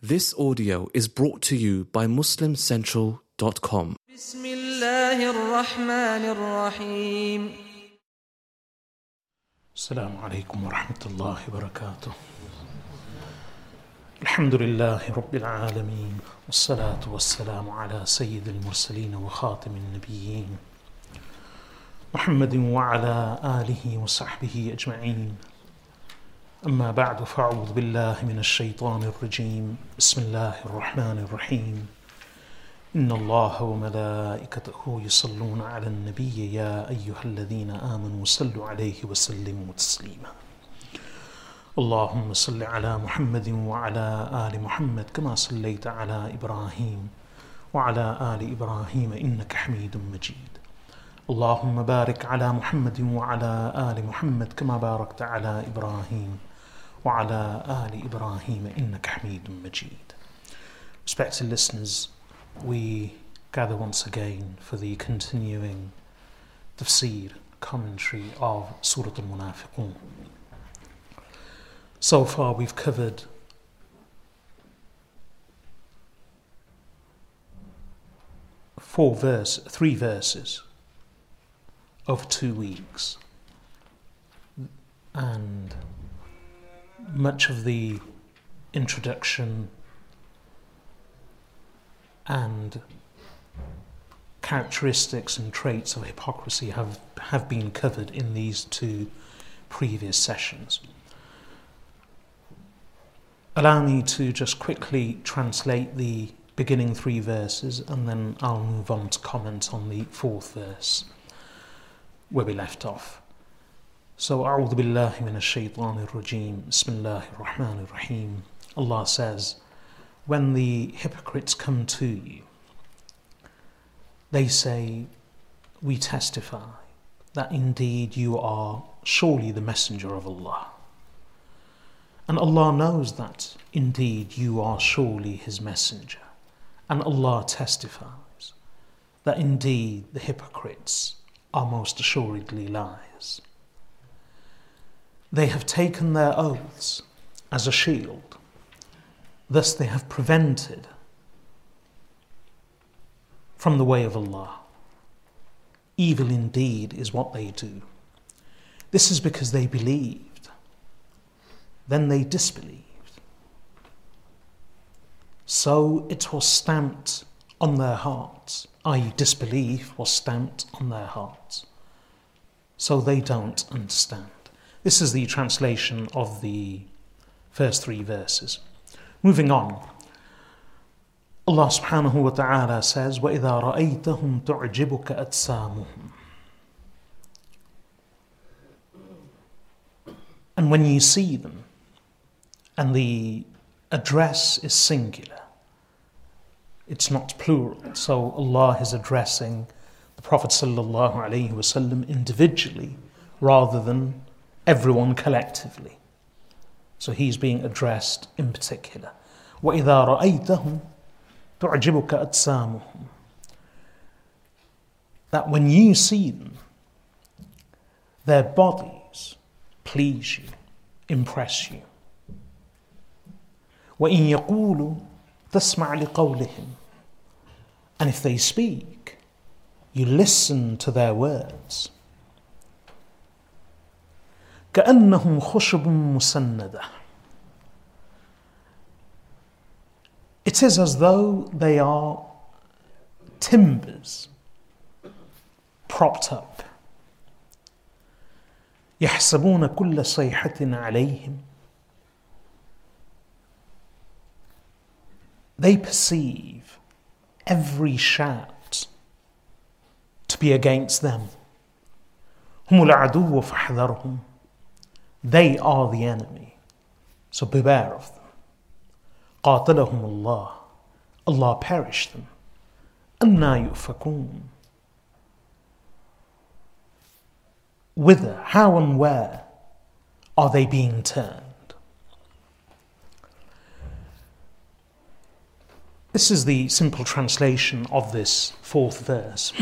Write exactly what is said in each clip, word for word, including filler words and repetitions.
This audio is brought to you by muslim central dot com. بسم الله الرحمن الرحيم. السلام عليكم ورحمة الله وبركاته. الحمد لله رب العالمين، والصلاة والسلام على سيد المرسلين وخاتم النبيين محمد وعلى آله وصحبه أجمعين. أما بعد، فأعوذ بالله من الشيطان الرجيم. بسم الله الرحمن الرحيم. إن الله وملائكته يصلون على النبي يا أيها الذين آمنوا صلوا عليه وسلموا تسليما. اللهم صل على محمد وعلى آل محمد كما صليت على إبراهيم وعلى آل إبراهيم إنك حميد مجيد. اللهم بارك على محمد وعلى آل محمد كما باركت على إبراهيم وعلى آل إبراهيم إنك حميد مجيد. Respected listeners, we gather once again for the continuing tafsir commentary of Surah Al-Munafiqun. So far we've covered four verse, three verses over two weeks, and much of the introduction and characteristics and traits of hypocrisy have, have been covered in these two previous sessions. Allow me to just quickly translate the beginning three verses, and then I'll move on to comment on the fourth verse where we left off. So, أعوذ بالله من الشيطان الرجيم. بسم الله الرحمن الرحيم. Allah says, when the hypocrites come to you, they say, we testify that indeed you are surely the messenger of Allah. And Allah knows that indeed you are surely His messenger. And Allah testifies that indeed the hypocrites are most assuredly liars. They have taken their oaths as a shield. Thus they have prevented from the way of Allah. Evil indeed is what they do. This is because they believed, then they disbelieved. So it was stamped on their hearts, that is disbelief was stamped on their hearts. So they don't understand. This is the translation of the first three verses. Moving on, Allah subhanahu wa ta'ala says, وَإِذَا رَأَيْتَهُمْ تُعْجِبُكَ أَجْسَامُهُمْ. And when you see them, and the address is singular, it's not plural, so Allah is addressing the Prophet sallallahu alaihi wasallam individually rather than everyone collectively. So he's being addressed in particular. وَإِذَا رَأَيْتَهُمْ تُعْجِبُكَ أَجْسَامُهُمْ. That when you see them, their bodies please you, impress you. وَإِن يَقُولُوا تَسْمَعْ لِقَوْلِهِمْ. And if they speak, you listen to their words. كأنهم خشب مسندة. It is as though they are timbers propped up. يحسبون كل صيحة عليهم. They perceive every shout to be against them. هم العدو فاحذرهم. They are the enemy, so beware of them. قاتلهم الله. Allah perish them. أَنَّا يُؤْفَكُونَ. Whither, how and where are they being turned? This is the simple translation of this fourth verse.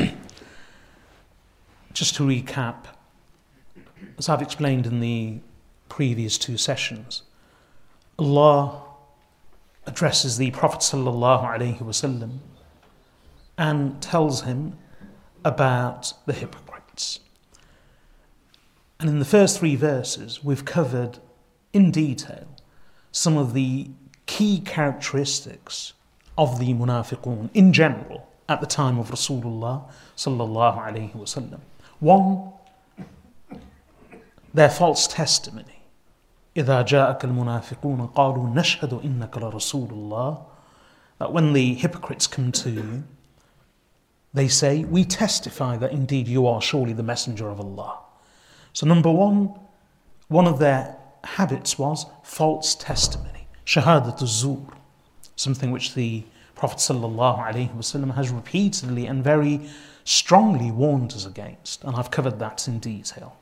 Just to recap, as I've explained in the previous two sessions, Allah addresses the Prophet sallallahu alaihi wasallam and tells him about the hypocrites. And in the first three verses, we've covered in detail some of the key characteristics of the munafiqun in general at the time of Rasulullah sallallahu alaihi wasallam. One, their false testimony. إِذَا جَاءَكَ الْمُنَافِقُونَ قَالُوا نَشْهَدُ إِنَّكَ لَرَسُولُ اللَّهِ. That when the hypocrites come to you, they say, we testify that indeed you are surely the messenger of Allah. So number one, one of their habits was false testimony, shahadatul zur, something which the Prophet sallallahu alaihi wasallam has repeatedly and very strongly warned us against, and I've covered that in detail.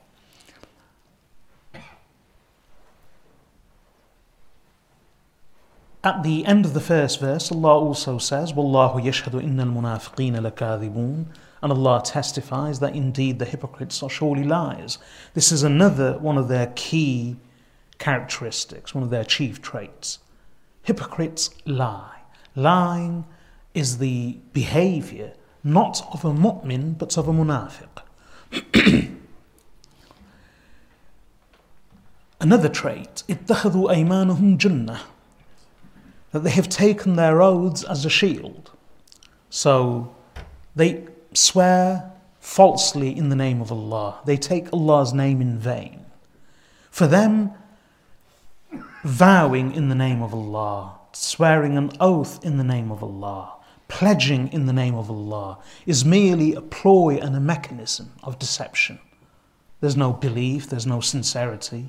At the end of the first verse, Allah also says, وَاللَّهُ يَشْهَدُ إِنَّ الْمُنَافِقِينَ لَكَاذِبُونَ. And Allah testifies that indeed the hypocrites are surely liars. This is another one of their key characteristics, one of their chief traits. Hypocrites lie. Lying is the behavior not of a mu'min but of a munafiq. Another trait, اتَّخَذُوا أَيْمَانُهُمْ جُنَّةً, that they have taken their oaths as a shield. So they swear falsely in the name of Allah. They take Allah's name in vain. For them, vowing in the name of Allah, swearing an oath in the name of Allah, pledging in the name of Allah is merely a ploy and a mechanism of deception. There's no belief, there's no sincerity.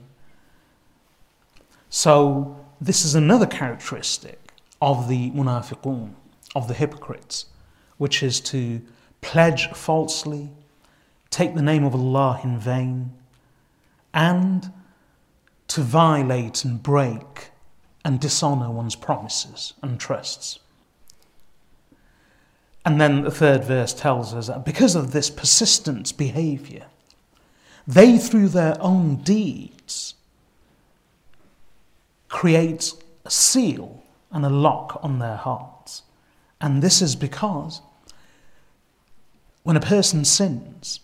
So this is another characteristic of the munafiqun, of the hypocrites, which is to pledge falsely, take the name of Allah in vain, and to violate and break and dishonor one's promises and trusts. And then the third verse tells us that because of this persistent behavior, they through their own deeds create a seal and a lock on their hearts. And this is because when a person sins,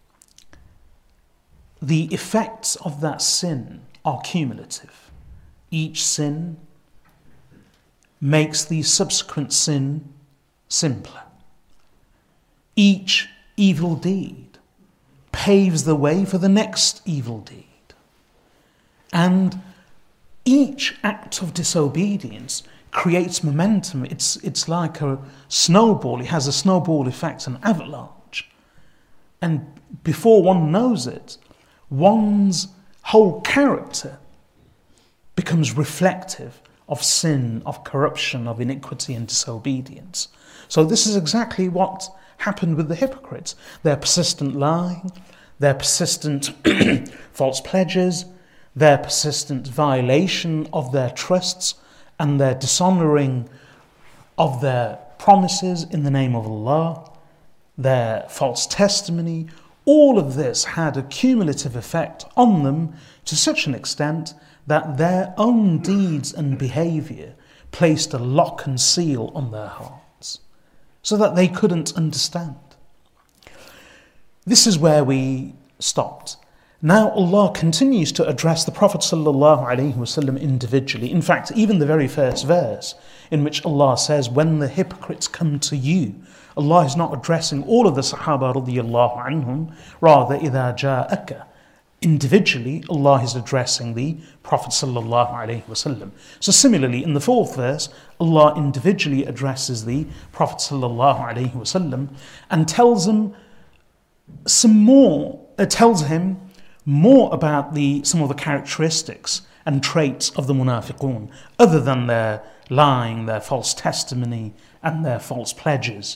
the effects of that sin are cumulative. Each sin makes the subsequent sin simpler. Each evil deed paves the way for the next evil deed. And each act of disobedience creates momentum. It's, it's like a snowball. It has a snowball effect, an avalanche. And before one knows it, one's whole character becomes reflective of sin, of corruption, of iniquity and disobedience. So this is exactly what happened with the hypocrites. Their persistent lying, their persistent false pledges, their persistent violation of their trusts and their dishonoring of their promises in the name of Allah, their false testimony, all of this had a cumulative effect on them to such an extent that their own deeds and behavior placed a lock and seal on their hearts so that they couldn't understand. This is where we stopped. Now Allah continues to address the Prophet sallallahu alaihi wasallam individually. In fact, even the very first verse in which Allah says, when the hypocrites come to you, Allah is not addressing all of the Sahaba radiyallahu anhum, rather إِذَا جَاءَكَ. Individually, Allah is addressing the Prophet sallallahu alaihi wasallam. So similarly, in the fourth verse, Allah individually addresses the Prophet sallallahu alaihi wasallam and tells him some more, uh, tells him more about the some of the characteristics and traits of the munafiqun, other than their lying, their false testimony, and their false pledges.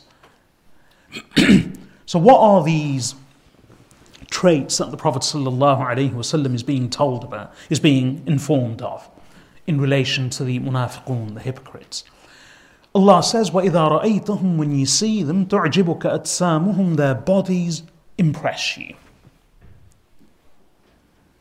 So what are these traits that the Prophet ﷺ is being told about, is being informed of in relation to the munafiqun, the hypocrites? Allah says, وَإِذَا رَأَيْتَهُمْ, when you see them, تُعْجِبُكَ أَجْسَامُهُمْ, their bodies impress you.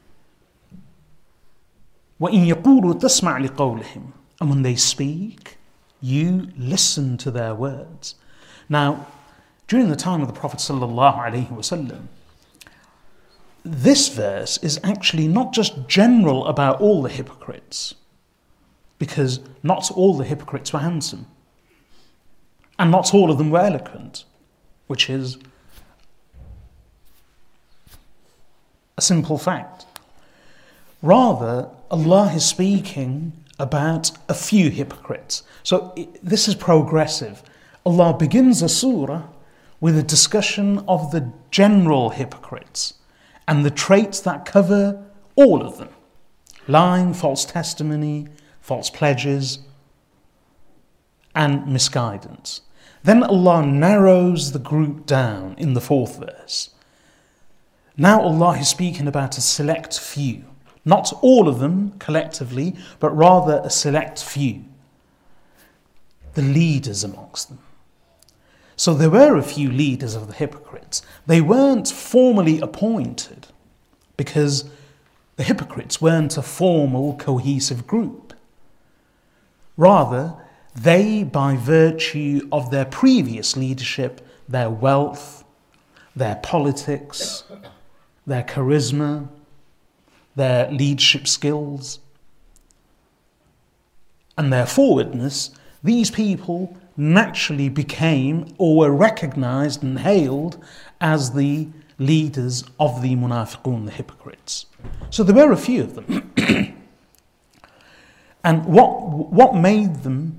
وَإِنْ يَقُولُوا تَسْمَعْ لِقَوْلِهِمْ, and when they speak, You listen to their words. Now, during the time of the Prophet sallallahu alaihi wasallam, this verse is actually not just general about all the hypocrites, because not all the hypocrites were handsome, and not all of them were eloquent, which is a simple fact. Rather, Allah is speaking about a few hypocrites. So it, this is progressive. Allah begins a surah with a discussion of the general hypocrites and the traits that cover all of them: lying, false testimony, false pledges, and misguidance. Then Allah narrows the group down in the fourth verse. Now Allah is speaking about a select few. Not all of them collectively, but rather a select few. The leaders amongst them. So there were a few leaders of the hypocrites. They weren't formally appointed because the hypocrites weren't a formal, cohesive group. Rather, they, by virtue of their previous leadership, their wealth, their politics, their charisma, their leadership skills, and their forwardness, these people naturally became or were recognized and hailed as the leaders of the munafiqun, the hypocrites. So there were a few of them. And what, what made them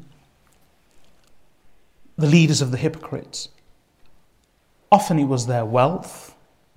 the leaders of the hypocrites? Often it was their wealth,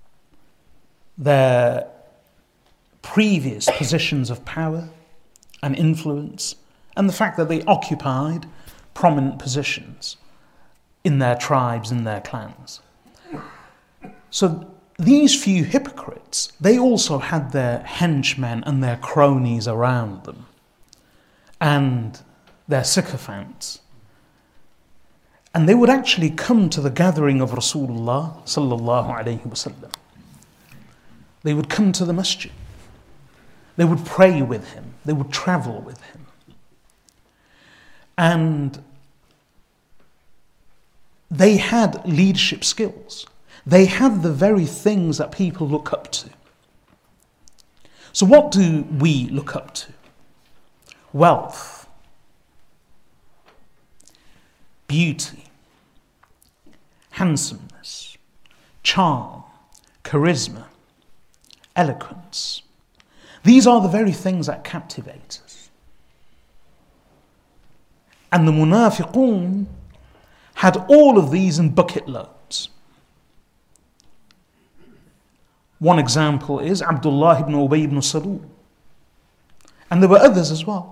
their previous positions of power and influence, and the fact that they occupied prominent positions in their tribes, in their clans. So these few hypocrites, they also had their henchmen and their cronies around them, and their sycophants. And they would actually come to the gathering of Rasulullah sallallahu alaihi wasallam. They would come to the masjid. They would pray with him. They would travel with him. And they had leadership skills. They had the very things that people look up to. So what do we look up to? Wealth, beauty, handsomeness, charm, charisma, eloquence. These are the very things that captivate us. And the munafiqun had all of these in bucket loads. One example is Abdullah ibn Ubay ibn Salul. And there were others as well.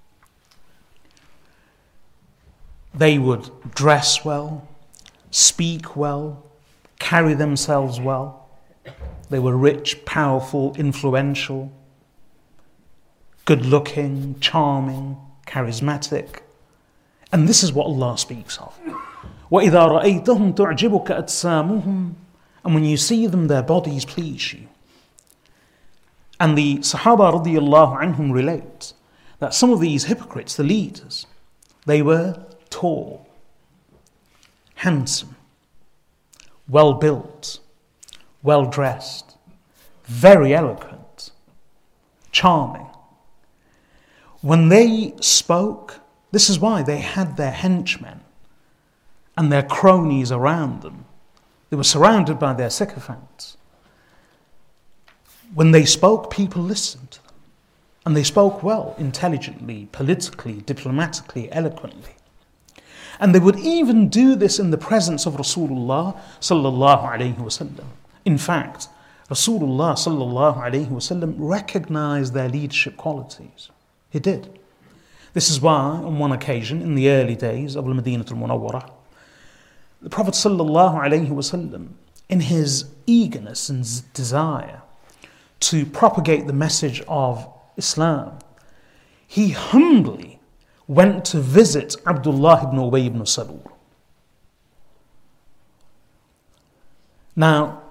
They would dress well, speak well, carry themselves well. They were rich, powerful, influential, good-looking, charming, charismatic. And this is what Allah speaks of. وَإِذَا رَأَيْتَهُمْ تُعْجِبُكَ أَجْسَامُهُمْ. And when you see them, their bodies please you. And the Sahaba radiyallahu anhum relate that some of these hypocrites, the leaders, they were tall, handsome, well-built, well-dressed, very eloquent, charming. When they spoke, this is why they had their henchmen and their cronies around them. They were surrounded by their sycophants. When they spoke, people listened to them. And they spoke well, intelligently, politically, diplomatically, eloquently. And they would even do this in the presence of Rasulullah sallallahu alayhi wasallam. In fact, Rasulullah sallallahu alayhi wasallam recognized their leadership qualities. He did. This is why, on one occasion, in the early days of Al-Madinah al-Munawwarah, the Prophet sallallahu alayhi wasallam, in his eagerness and desire to propagate the message of Islam, he humbly went to visit Abdullah ibn Ubay ibn Salul. Now,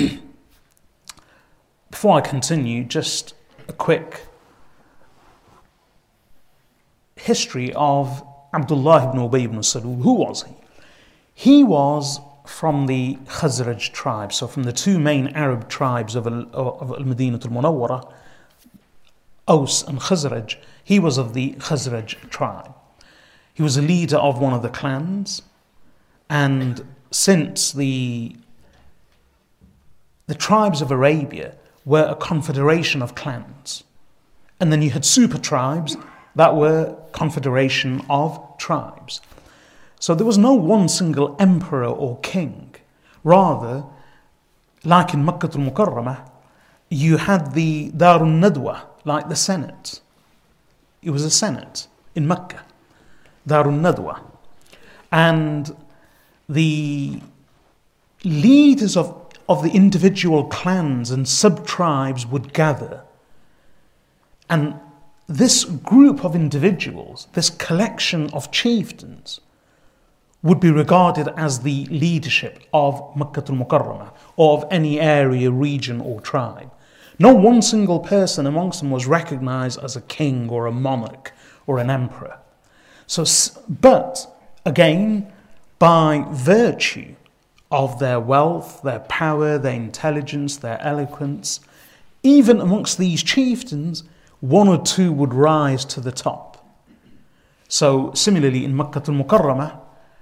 before I continue, just a quick history of Abdullah ibn Ubay ibn Salul, who was he? He was from the Khazraj tribe, so from the two main Arab tribes of Al-Madinah al-Munawwara, Aus and Khazraj. He was of the Khazraj tribe. He was a leader of one of the clans, and since the the tribes of Arabia were a confederation of clans, and then you had super tribes that were confederation of tribes. So there was no one single emperor or king. Rather, like in Makkah al-Mukarramah, you had the Darun Nadwa, like the Senate. It was a Senate in Mecca, Darun Nadwa. And the leaders of, of the individual clans and sub-tribes would gather. And this group of individuals, this collection of chieftains, would be regarded as the leadership of Makkah al-Mukarramah, or of any area, region or tribe. No one single person amongst them was recognized as a king or a monarch or an emperor. So, but again, by virtue of their wealth, their power, their intelligence, their eloquence, even amongst these chieftains, one or two would rise to the top. So similarly in Makkah al-Mukarramah,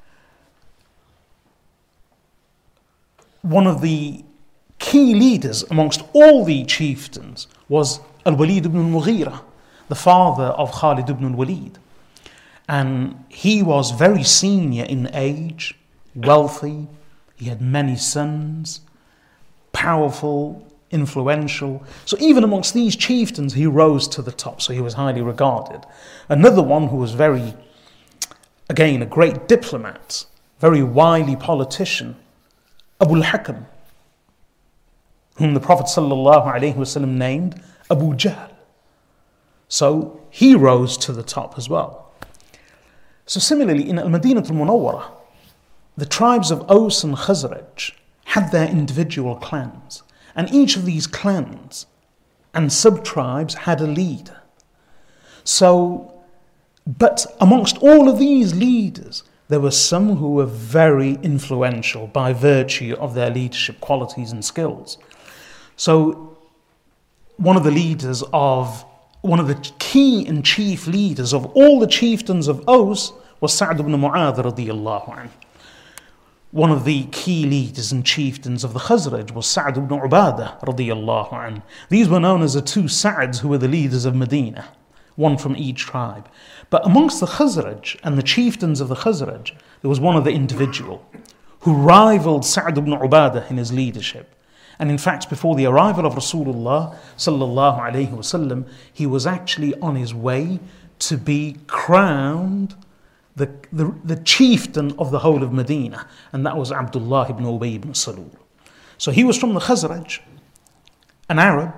one of the key leaders amongst all the chieftains was Al-Walid ibn al-Mughira, the father of Khalid ibn al-Walid. And he was very senior in age, wealthy, he had many sons, powerful, influential. So even amongst these chieftains, he rose to the top, so he was highly regarded. Another one who was very, again, a great diplomat, very wily politician, Abu al-Hakam, whom the Prophet ﷺ named Abu Jahl. So he rose to the top as well. So similarly, in Al-Madinah al-Munawwara, the tribes of Aus and Khazraj had their individual clans, and each of these clans and sub-tribes had a leader. So, but amongst all of these leaders, there were some who were very influential by virtue of their leadership qualities and skills. So, one of the leaders of, one of the key and chief leaders of all the chieftains of Aus was Sa'd ibn Mu'adh radiyallahu anhu. One of the key leaders and chieftains of the Khazraj was Sa'd ibn Ubadah radiyallahu anhu. These were known as the two Sa'ds who were the leaders of Medina, one from each tribe. But amongst the Khazraj and the chieftains of the Khazraj, there was one of the individual who rivaled Sa'd ibn Ubadah in his leadership. And in fact, before the arrival of Rasulullah sallallahu alayhi wasallam, he was actually on his way to be crowned the, the, the chieftain of the whole of Medina, and that was Abdullah ibn Ubay ibn Salul. So he was from the Khazraj, an Arab,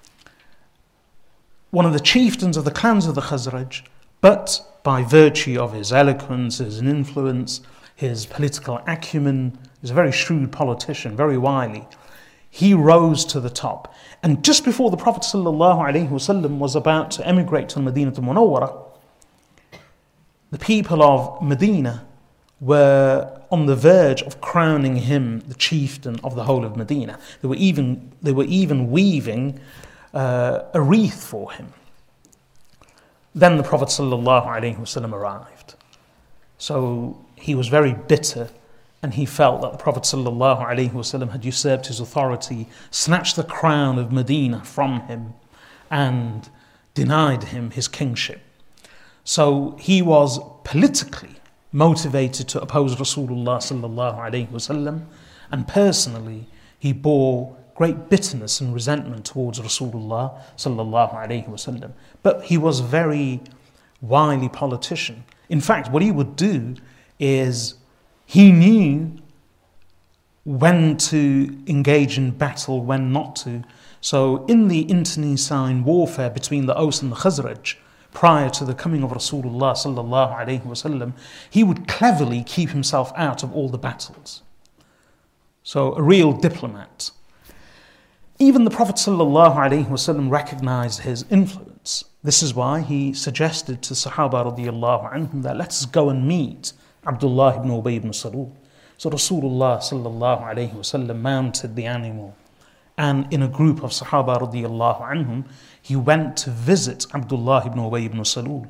one of the chieftains of the clans of the Khazraj, but by virtue of his eloquence, his influence, his political acumen, he's a very shrewd politician, very wily, he rose to the top. And just before the Prophet ﷺ was about to emigrate to Medina al-Munawwara, the people of Medina were on the verge of crowning him the chieftain of the whole of Medina. They were even, they were even weaving uh, a wreath for him. Then the Prophet ﷺ arrived. So he was very bitter, and he felt that the Prophet ﷺ had usurped his authority, snatched the crown of Medina from him, and denied him his kingship. So he was politically motivated to oppose Rasulullah ﷺ, and personally he bore great bitterness and resentment towards Rasulullah ﷺ. But he was a very wily politician. In fact, what he would do is he knew when to engage in battle, when not to. So in the internecine warfare between the Aus and the Khazraj, prior to the coming of Rasulullah sallallahu alaihi wasallam, he would cleverly keep himself out of all the battles. So a real diplomat. Even the Prophet sallallahu alaihi wasallam recognized his influence. This is why he suggested to Sahaba radiallahu anhum that let us go and meet Abdullah ibn Ubay ibn Salul. So Rasulullah sallallahu alayhi wasallam mounted the animal, and in a group of Sahaba radiallahu anhum, he went to visit Abdullah ibn Ubay ibn Salul.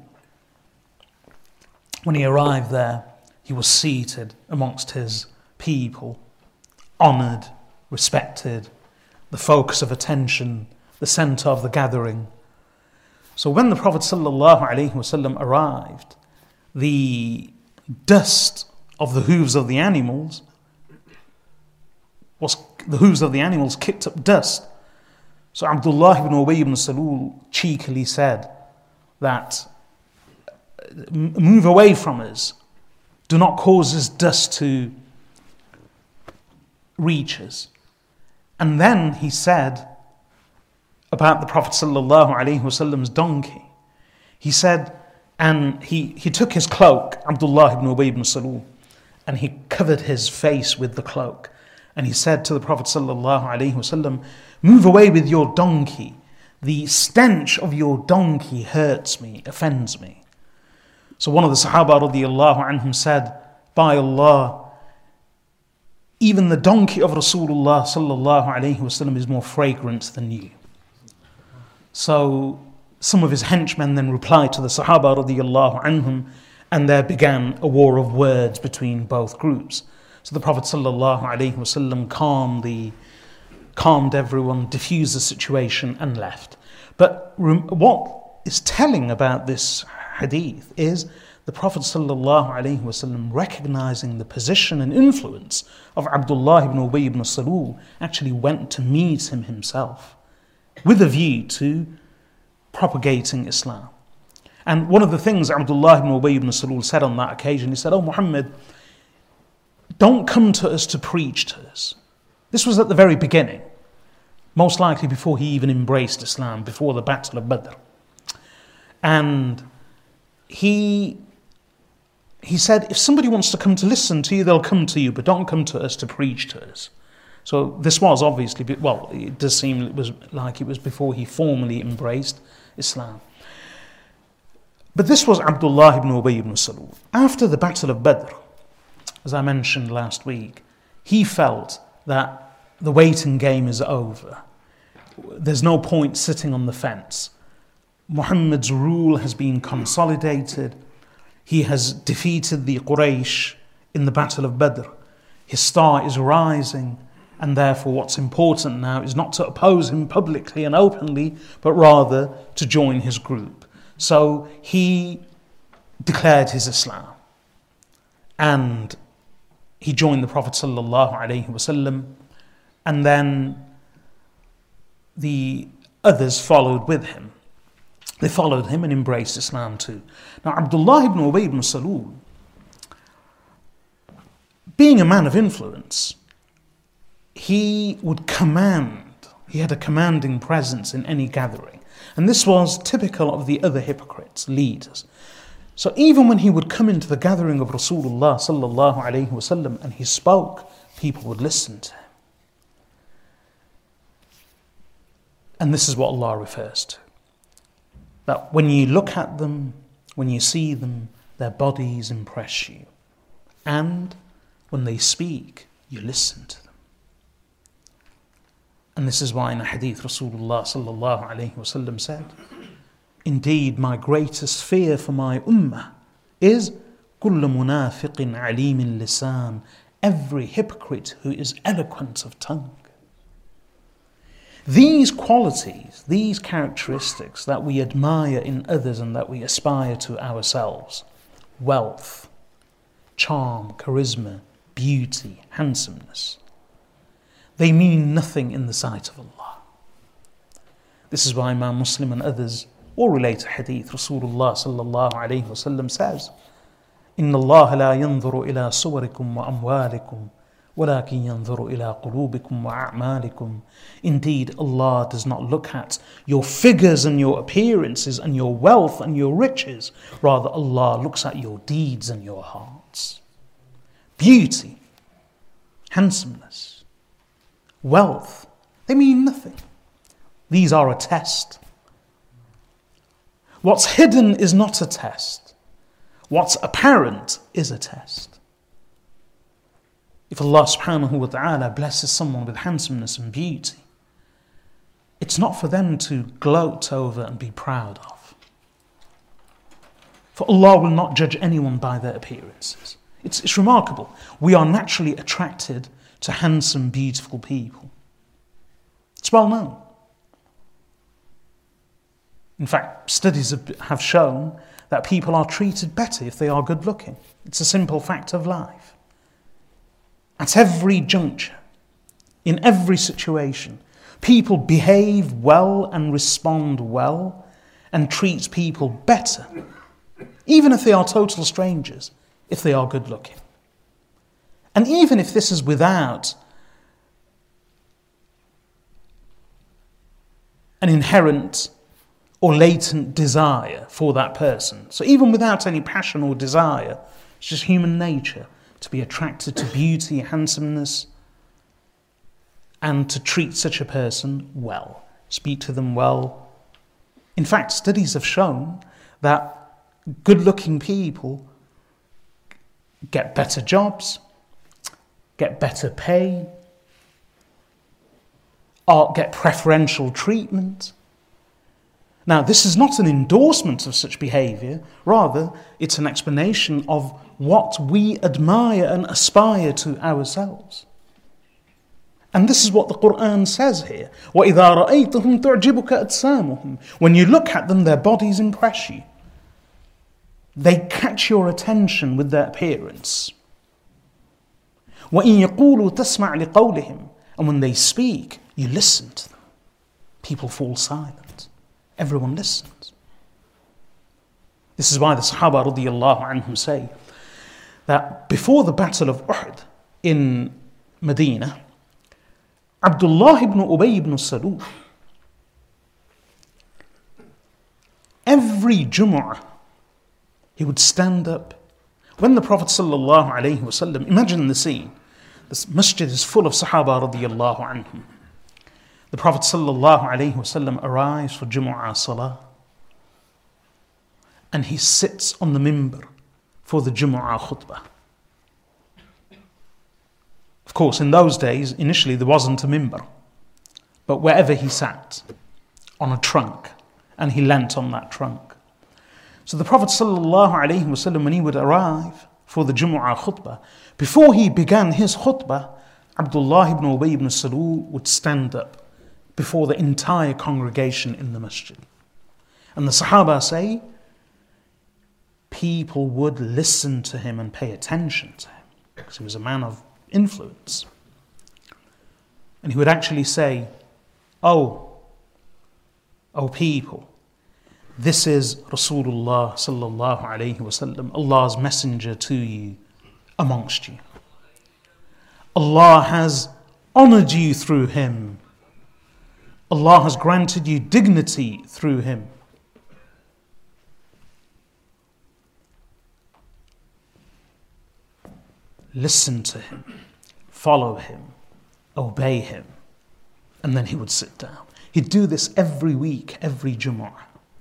When he arrived there, he was seated amongst his people, honoured, respected, the focus of attention, the centre of the gathering. So when the Prophet ﷺ arrived, the dust of the hooves of the animals was the hooves of the animals kicked up dust. So Abdullah ibn Ubay ibn Salul cheekily said that, move away from us, do not cause this dust to reach us. And then he said about the Prophet ﷺ's donkey, he said, and he, he took his cloak, Abdullah ibn Ubay ibn Salul, and he covered his face with the cloak. And he said to the Prophet ﷺ, move away with your donkey. The stench of your donkey hurts me, offends me. So one of the Sahaba radiallahu anhum said, by Allah, even the donkey of Rasulullah sallallahu alayhi wasallam is more fragrant than you. So some of his henchmen then replied to the Sahaba radiallahu anhum, and there began a war of words between both groups. So the Prophet sallallahu alayhi wasallam calmed, the, calmed everyone, diffused the situation and left. But what is telling about this hadith is the Prophet sallallahu alayhi wasallam, recognizing the position and influence of Abdullah ibn Ubay ibn Salul, actually went to meet him himself with a view to propagating Islam. And one of the things Abdullah ibn Ubay ibn Salul said on that occasion, he said, "Oh Muhammad, don't come to us to preach to us." This was at the very beginning, most likely before he even embraced Islam, before the Battle of Badr. And he he said, if somebody wants to come to listen to you, they'll come to you, but don't come to us to preach to us. So this was obviously, well, it does seem it was like it was before he formally embraced Islam. But this was Abdullah ibn Ubay ibn Salul. After the Battle of Badr, as I mentioned last week, he felt that the waiting game is over. There's no point sitting on the fence. Muhammad's rule has been consolidated. He has defeated the Quraysh in the Battle of Badr. His star is rising, and therefore what's important now is not to oppose him publicly and openly, but rather to join his group. So he declared his Islam, and he joined the Prophet sallallahu alaihi wasallam, and then the others followed with him. They followed him and embraced Islam too. Now Abdullah ibn Ubay ibn Salul, being a man of influence, he would command, he had a commanding presence in any gathering. And this was typical of the other hypocrites, leaders. So even when he would come into the gathering of Rasulullah sallallahu alaihi wasallam and he spoke, people would listen to him. And this is what Allah refers to. That when you look at them, when you see them, their bodies impress you. And when they speak, you listen to them. And this is why in a hadith Rasulullah sallallahu alaihi wasallam said, indeed my greatest fear for my ummah is كُلُّ مُنَافِقٍ عَلِيمٍ lisan, every hypocrite who is eloquent of tongue. These qualities, these characteristics that we admire in others and that we aspire to ourselves, wealth, charm, charisma, beauty, handsomeness, they mean nothing in the sight of Allah. This is why Imam Muslim and others all relate a hadith. Rasulullah sallallahu alayhi wa sallam says, إِنَّ اللَّهَ لَا يَنْظُرُ إِلَى صُوَرِكُمْ وَأَمْوَالِكُمْ وَلَكِنْ يَنْظُرُ إِلَى قُلُوبِكُمْ وَأَعْمَالِكُمْ. Indeed, Allah does not look at your figures and your appearances and your wealth and your riches. Rather, Allah looks at your deeds and your hearts. Beauty, handsomeness, wealth, they mean nothing. These are a test. What's hidden is not a test. What's apparent is a test. If Allah subhanahu wa ta'ala blesses someone with handsomeness and beauty, it's not for them to gloat over and be proud of. For Allah will not judge anyone by their appearances. It's, it's remarkable. We are naturally attracted to handsome, beautiful people. It's well known. In fact, studies have shown that people are treated better if they are good looking. It's a simple fact of life. At every juncture, in every situation, people behave well and respond well and treat people better, even if they are total strangers, if they are good looking. And even if this is without an inherent or latent desire for that person. So even without any passion or desire, it's just human nature to be attracted to beauty, handsomeness, and to treat such a person well, speak to them well. In fact, studies have shown that good-looking people get better jobs, get better pay, or get preferential treatment. Now, this is not an endorsement of such behaviour, rather, it's an explanation of what we admire and aspire to ourselves. And this is what the Quran says here. وَإِذَا رَأَيْتَهُمْ تُعْجِبُكَ أَجْسَامُهُمْ. When you look at them, their bodies impress you. They catch your attention with their appearance. وَإِن يَقُولُوا تَسْمَعْ لِقَوْلِهِمْ. And when they speak, you listen to them. People fall silent. Everyone listens. This is why the Sahaba radiyallahu anhum say that before the Battle of Uhud in Medina, Abdullah ibn Ubay ibn Salul, every Jumu'ah, he would stand up. When the Prophet sallallahu alayhi wasallam, imagine the scene, this masjid is full of Sahaba radiyallahu anhum. The Prophet sallallahu alayhi wasallam arrives for Jumu'ah Salah, and he sits on the mimbar for the Jumu'ah khutbah. Of course, in those days, initially there wasn't a mimbar, but wherever he sat, on a trunk, and he leant on that trunk. So the Prophet sallallahu alayhi wasallam, when he would arrive for the Jumu'ah khutbah, before he began his khutbah, Abdullah ibn Ubay ibn Salul would stand up before the entire congregation in the masjid. And the Sahaba say, people would listen to him and pay attention to him, because he was a man of influence. And he would actually say, Oh, oh people, this is Rasulullah sallallahu alayhi wasallam, Allah's messenger to you amongst you. Allah has honored you through him. Allah has granted you dignity through him. Listen to him, follow him, obey him, and then he would sit down. He'd do this every week, every Jumu'ah.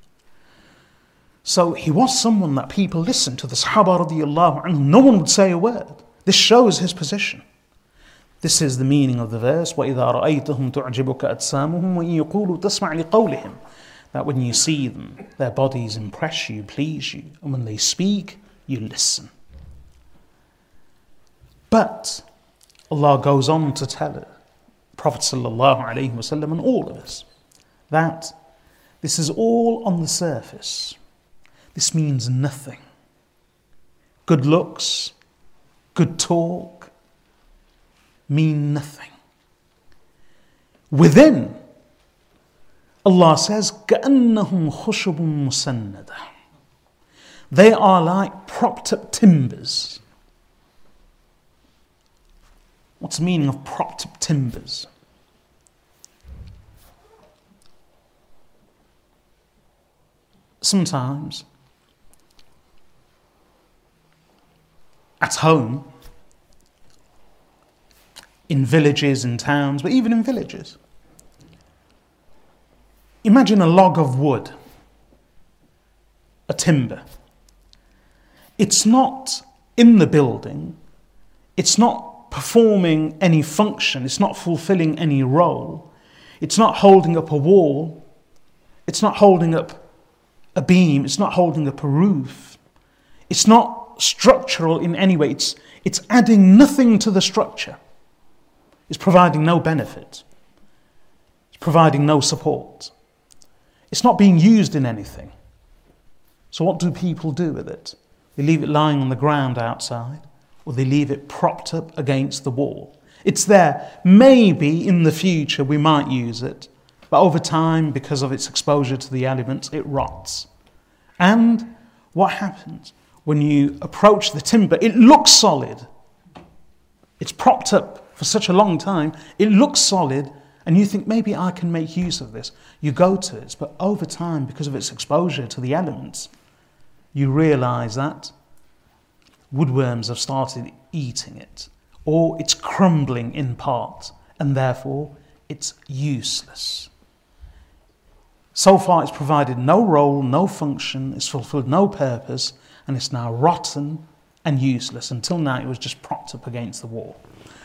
So he was someone that people listened to. The Sahaba radiyallahu anhum, no one would say a word. This shows his position. This is the meaning of the verse, وَإِذَا رَأَيْتَهُمْ تُعْجِبُكَ أَجْسَامُهُمْ وَإِن يَقُولُوا تَسْمَعْ لِقَوْلِهِمْ. That when you see them, their bodies impress you, please you, and when they speak, you listen. But Allah goes on to tell it, Prophet sallallahu alaihi wasallam and all of us, that this is all on the surface. This means nothing. Good looks, good talk, mean nothing. Within, Allah says, كَأَنَّهُمْ خُشُبٌ مُسَنَّدَةٌ. They are like propped up timbers. What's the meaning of propped up timbers? Sometimes, at home, in villages, in towns, but even in villages, imagine a log of wood a timber. It's not in the building, it's not performing any function, it's not fulfilling any role, it's not holding up a wall, it's not holding up a beam, it's not holding up a roof, it's not structural in any way, it's, it's adding nothing to the structure, it's providing no benefit, it's providing no support, it's not being used in anything. So what do people do with it? They leave it lying on the ground outside, or they leave it propped up against the wall. It's there. Maybe in the future we might use it, but over time, because of its exposure to the elements, it rots. And what happens? When you approach the timber, it looks solid. It's propped up for such a long time, it looks solid, and you think, maybe I can make use of this. You go to it, but over time, because of its exposure to the elements, you realize that woodworms have started eating it, or it's crumbling in part, and therefore it's useless. So far it's provided no role, no function, it's fulfilled no purpose, and it's now rotten and useless. Until now it was just propped up against the wall.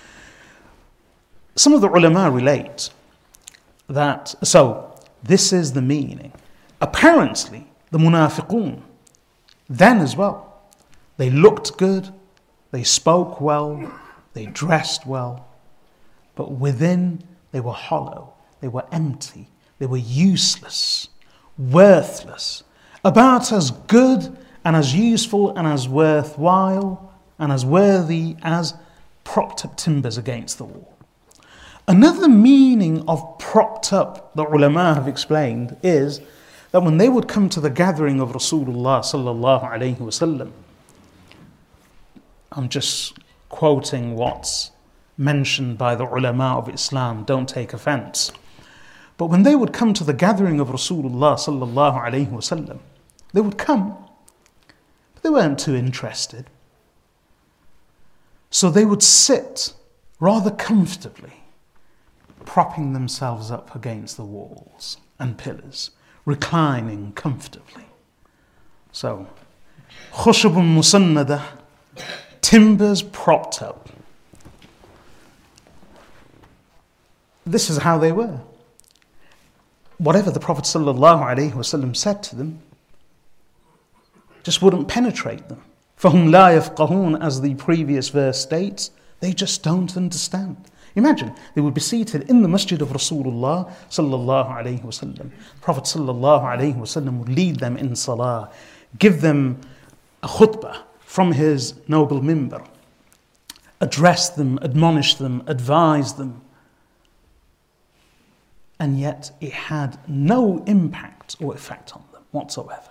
Some of the ulama relate that, so this is the meaning. Apparently the munafiqun, then as well, they looked good, they spoke well, they dressed well, but within they were hollow, they were empty, they were useless, worthless, about as good and as useful and as worthwhile and as worthy as propped up timbers against the wall. Another meaning of propped up, the ulama have explained, is that when they would come to the gathering of Rasulullah sallallahu alayhi wasallam, I'm just quoting what's mentioned by the ulama of Islam, don't take offense. But when they would come to the gathering of Rasulullah sallallahu alayhi wasallam, they would come, but they weren't too interested. So they would sit rather comfortably, propping themselves up against the walls and pillars, reclining comfortably. So, khushubun musannada, timbers propped up. This is how they were. Whatever the Prophet ﷺ said to them just wouldn't penetrate them. فَهُمْ لَا يَفْقَهُونَ, as the previous verse states, they just don't understand. Imagine, they would be seated in the masjid of Rasulullah sallallahu alayhi wasallam. Prophet sallallahu alayhi wasallam would lead them in salah, give them a khutbah from his noble mimbar, address them, admonish them, advise them. And yet it had no impact or effect on them whatsoever.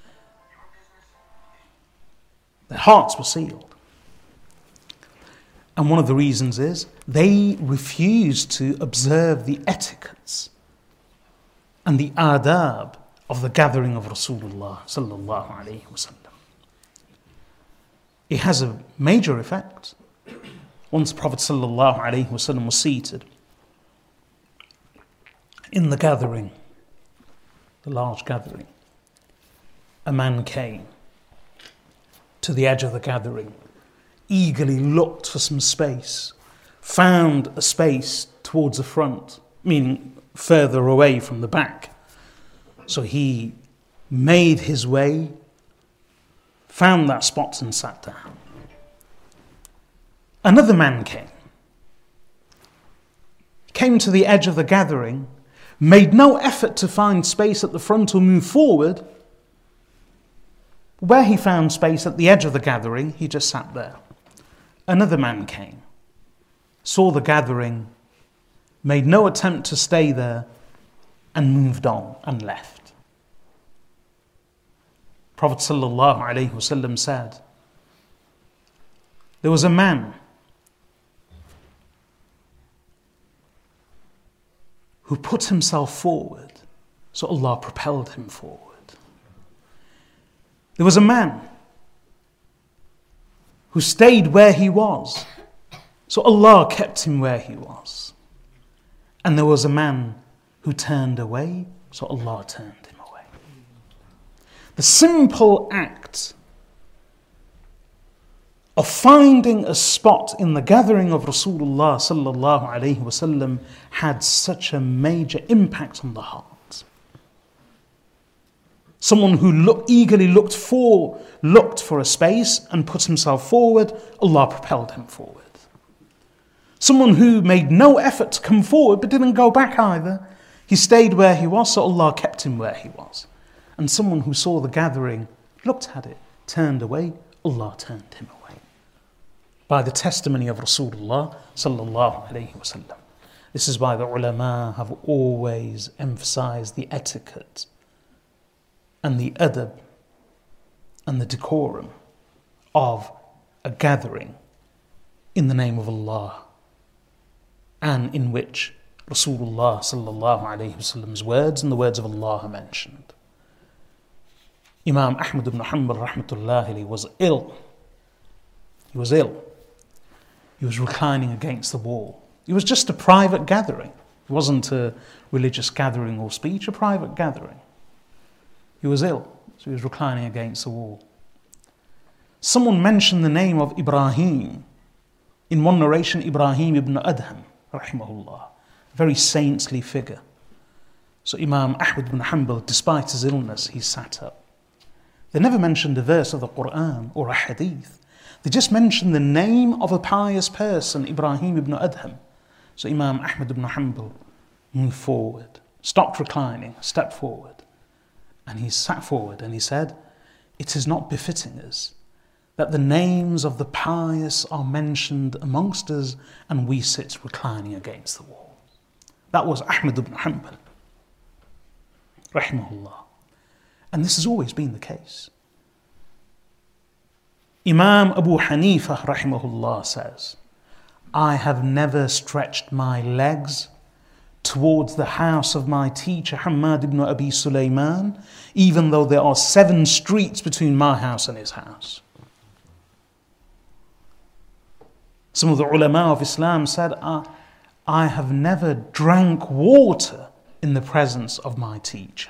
Their hearts were sealed. And one of the reasons is they refused to observe the etiquettes and the adab of the gathering of Rasulullah sallallahu alayhi wasallam. It has a major effect. Once the Prophet sallallahu alayhi wasallam was seated in the gathering, the large gathering, a man came to the edge of the gathering, eagerly looked for some space, found a space towards the front, meaning further away from the back. So he made his way, found that spot and sat down. Another man came, came to the edge of the gathering, made no effort to find space at the front or move forward. Where he found space at the edge of the gathering, he just sat there. Another man came, saw the gathering, made no attempt to stay there, and moved on and left. Prophet sallallahu alaihi wasallam said, there was a man who put himself forward, so Allah propelled him forward. There was a man who stayed where he was, so Allah kept him where he was. And there was a man who turned away, so Allah turned him away. The simple act of finding a spot in the gathering of Rasulullah sallallahu alaihi wasallam had such a major impact on the heart. Someone who look, eagerly looked for, looked for a space and put himself forward, Allah propelled him forward. Someone who made no effort to come forward but didn't go back either, he stayed where he was, so Allah kept him where he was. And someone who saw the gathering, looked at it, turned away, Allah turned him away. By the testimony of Rasulullah sallallahu alayhi wasallam. This is why the ulama have always emphasized the etiquette and the adab and the decorum of a gathering in the name of Allah, and in which Rasulullah sallallahu alayhi wasallam's words and the words of Allah are mentioned. Imam Ahmad ibn Hanbal rahmatullahi was ill. He was ill. He was reclining against the wall. It was just a private gathering. It wasn't a religious gathering or speech, a private gathering. He was ill, so he was reclining against the wall. Someone mentioned the name of Ibrahim. In one narration, Ibrahim ibn Adham, rahimahullah, a very saintly figure. So Imam Ahmad ibn Hanbal, despite his illness, he sat up. They never mentioned a verse of the Quran or a hadith. They just mentioned the name of a pious person, Ibrahim ibn Adham. So Imam Ahmad ibn Hanbal moved forward, stopped reclining, stepped forward. And he sat forward and he said, "It is not befitting us that the names of the pious are mentioned amongst us and we sit reclining against the wall." That was Ahmad ibn Hanbal, rahimahullah. And this has always been the case. Imam Abu Hanifa rahimahullah says, "I have never stretched my legs towards the house of my teacher Hammad ibn Abi Sulaiman, even though there are seven streets between my house and his house." Some of the ulama of Islam said, I, I have never drank water in the presence of my teacher.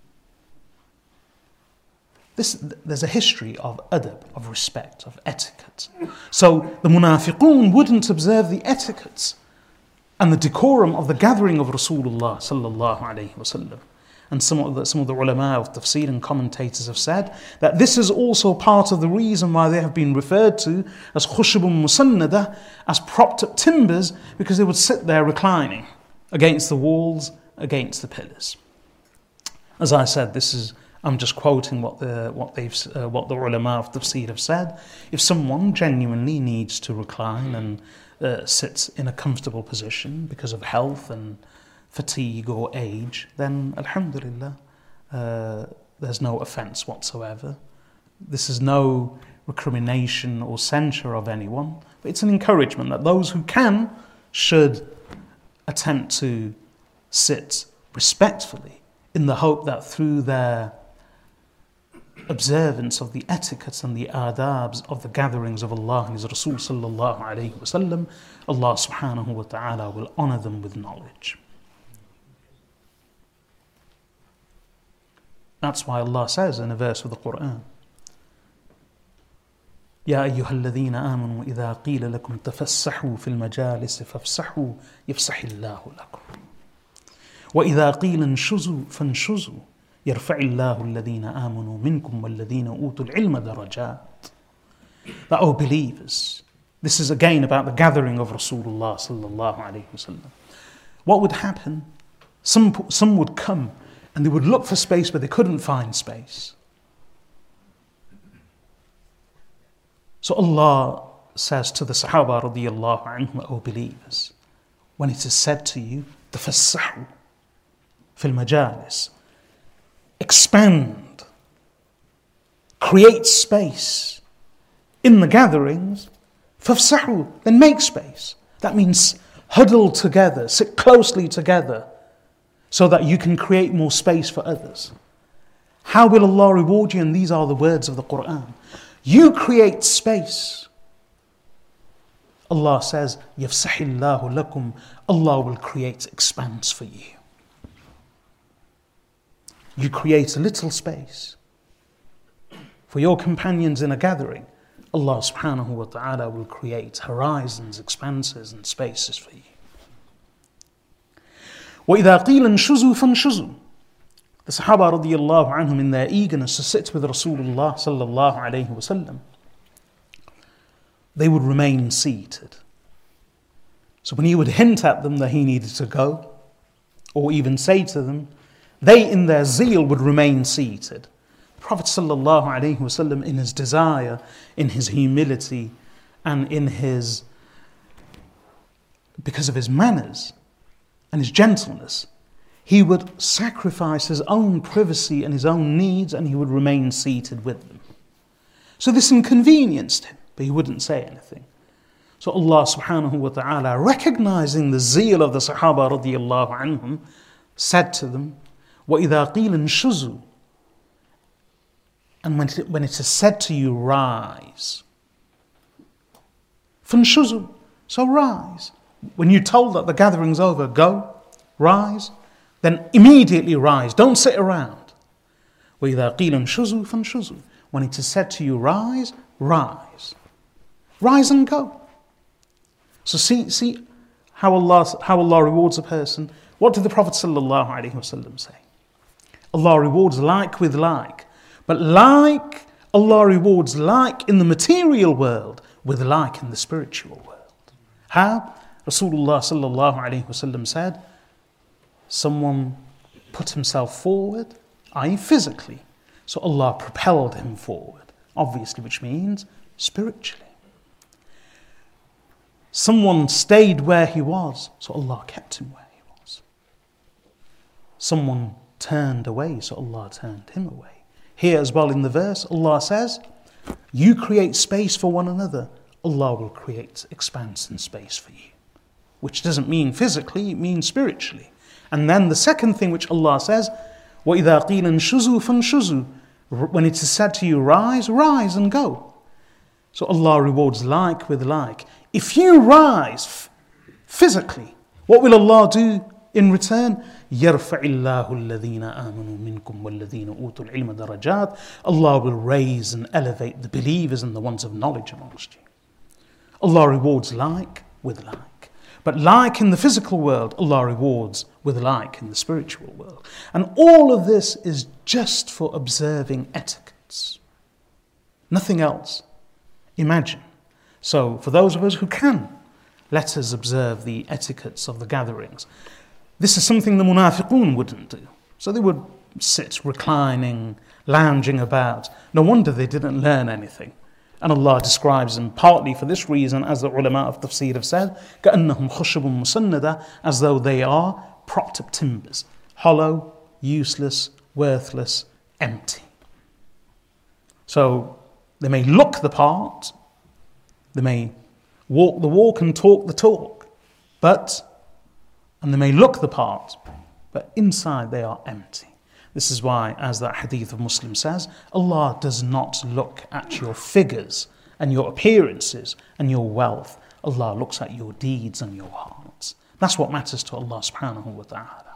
This, there's a history of adab, of respect, of etiquette. So the munafiqun wouldn't observe the etiquettes and the decorum of the gathering of Rasulullah sallallahu alayhi wasallam. And some of the, some of the ulama of tafsir and commentators have said that this is also part of the reason why they have been referred to as khushubun musannada, as propped up timbers, because they would sit there reclining against the walls, against the pillars. As I said, this is I'm just quoting what the what they've uh, what the ulama of tafsir have said. If someone genuinely needs to recline and uh, sits in a comfortable position because of health and fatigue or age, then alhamdulillah, uh, there's no offence whatsoever. This is no recrimination or censure of anyone, but it's an encouragement that those who can should attempt to sit respectfully, in the hope that through their observance of the etiquettes and the adabs of the gatherings of Allah and His Rasul sallallahu alayhi wasallam, Allah subhanahu wa ta'ala will honour them with knowledge. That's why Allah says in a verse of the Quran, يا أيها الذين آمنوا إذا قيل لكم تفسحوا في المجالس فافسحوا يفسح الله لكم وإذا قيل انشزوا فانشزوا يرفع الله الذين آمنوا منكم والذين أوتوا العلم درجات. That, O believers, this is again about the gathering of Rasulullah sallallahu alayhi wasallam. What would happen? Some, some would come and they would look for space but they couldn't find space. So Allah says to the Sahaba radiyallahu anhum, O believers, when it is said to you, تفسحوا في المجالس, expand, create space in the gatherings, فافسحوا, then make space. That means huddle together, sit closely together, so that you can create more space for others. How will Allah reward you? And these are the words of the Quran. You create space. Allah says, يَفْسَحِ اللَّهُ لَكُمْ, Allah will create expanse for you. You create a little space. for your companions in a gathering, Allah subhanahu wa ta'ala will create horizons, expanses and spaces for you. وَإِذَا قِيلَ انشُزُوا فَانشُزُوا. The Sahaba radiallahu anhum, in their eagerness to sit with Rasulullah sallallahu alayhi wa sallam, they would remain seated. So when he would hint at them that he needed to go, or even say to them, they in their zeal would remain seated. The Prophet sallallahu alayhi wa sallam, in his desire, in his humility, and in his, because of his manners and his gentleness, he would sacrifice his own privacy and his own needs, and he would remain seated with them. So this inconvenienced him, but he wouldn't say anything. So Allah subhanahu wa ta'ala, recognizing the zeal of the Sahaba radiallahu anhum, said to them, وَإِذَا قِيلَ انشُزُوا. And when it, when it is said to you, rise. فَانشُزُوا. So rise. When you're told that the gathering's over, go, rise, then immediately rise. Don't sit around. وَإِذَا قِيلَ انشُزُوا فَانشُزُوا. When it is said to you, rise, rise. Rise and go. So see, see how Allah how Allah rewards a person. What did the Prophet sallallahu alaihi wasallam say? Allah rewards like with like, but like Allah rewards like in the material world with like in the spiritual world. How? Rasulullah sallallahu alaihi wasallam said, someone put himself forward, that is physically, so Allah propelled him forward, obviously, which means spiritually. Someone stayed where he was, so Allah kept him where he was. Someone turned away, so Allah turned him away. Here as well in the verse, Allah says, you create space for one another, Allah will create expanse and space for you. Which doesn't mean physically, it means spiritually. And then the second thing which Allah says, وَإِذَا قِيلَ انشُزُوا فَانشُزُوا. When it is said to you, rise, rise and go. So Allah rewards like with like. If you rise f- physically, what will Allah do in return? يَرْفَعِ اللَّهُ الَّذِينَ آمَنُوا مِنْكُمْ وَالَّذِينَ أُوتُوا الْعِلْمَ دَرَجَاتٍ. Allah will raise and elevate the believers and the ones of knowledge amongst you. Allah rewards like with like. But like in the physical world, Allah rewards with like in the spiritual world. And all of this is just for observing etiquettes. Nothing else. Imagine. So for those of us who can, let us observe the etiquettes of the gatherings. This is something the munafiqun wouldn't do. So they would sit reclining, lounging about. No wonder they didn't learn anything. And Allah describes them partly for this reason, as the ulama of tafsir have said, كَأَنَّهُمْ خُشُبٌ مُسَنَّدَةٌ, as though they are propped up timbers, hollow, useless, worthless, empty. So they may look the part, they may walk the walk and talk the talk, but, and they may look the part, but inside they are empty. This is why, as that hadith of Muslim says, Allah does not look at your figures and your appearances and your wealth. Allah looks at your deeds and your hearts. That's what matters to Allah subhanahu wa ta'ala.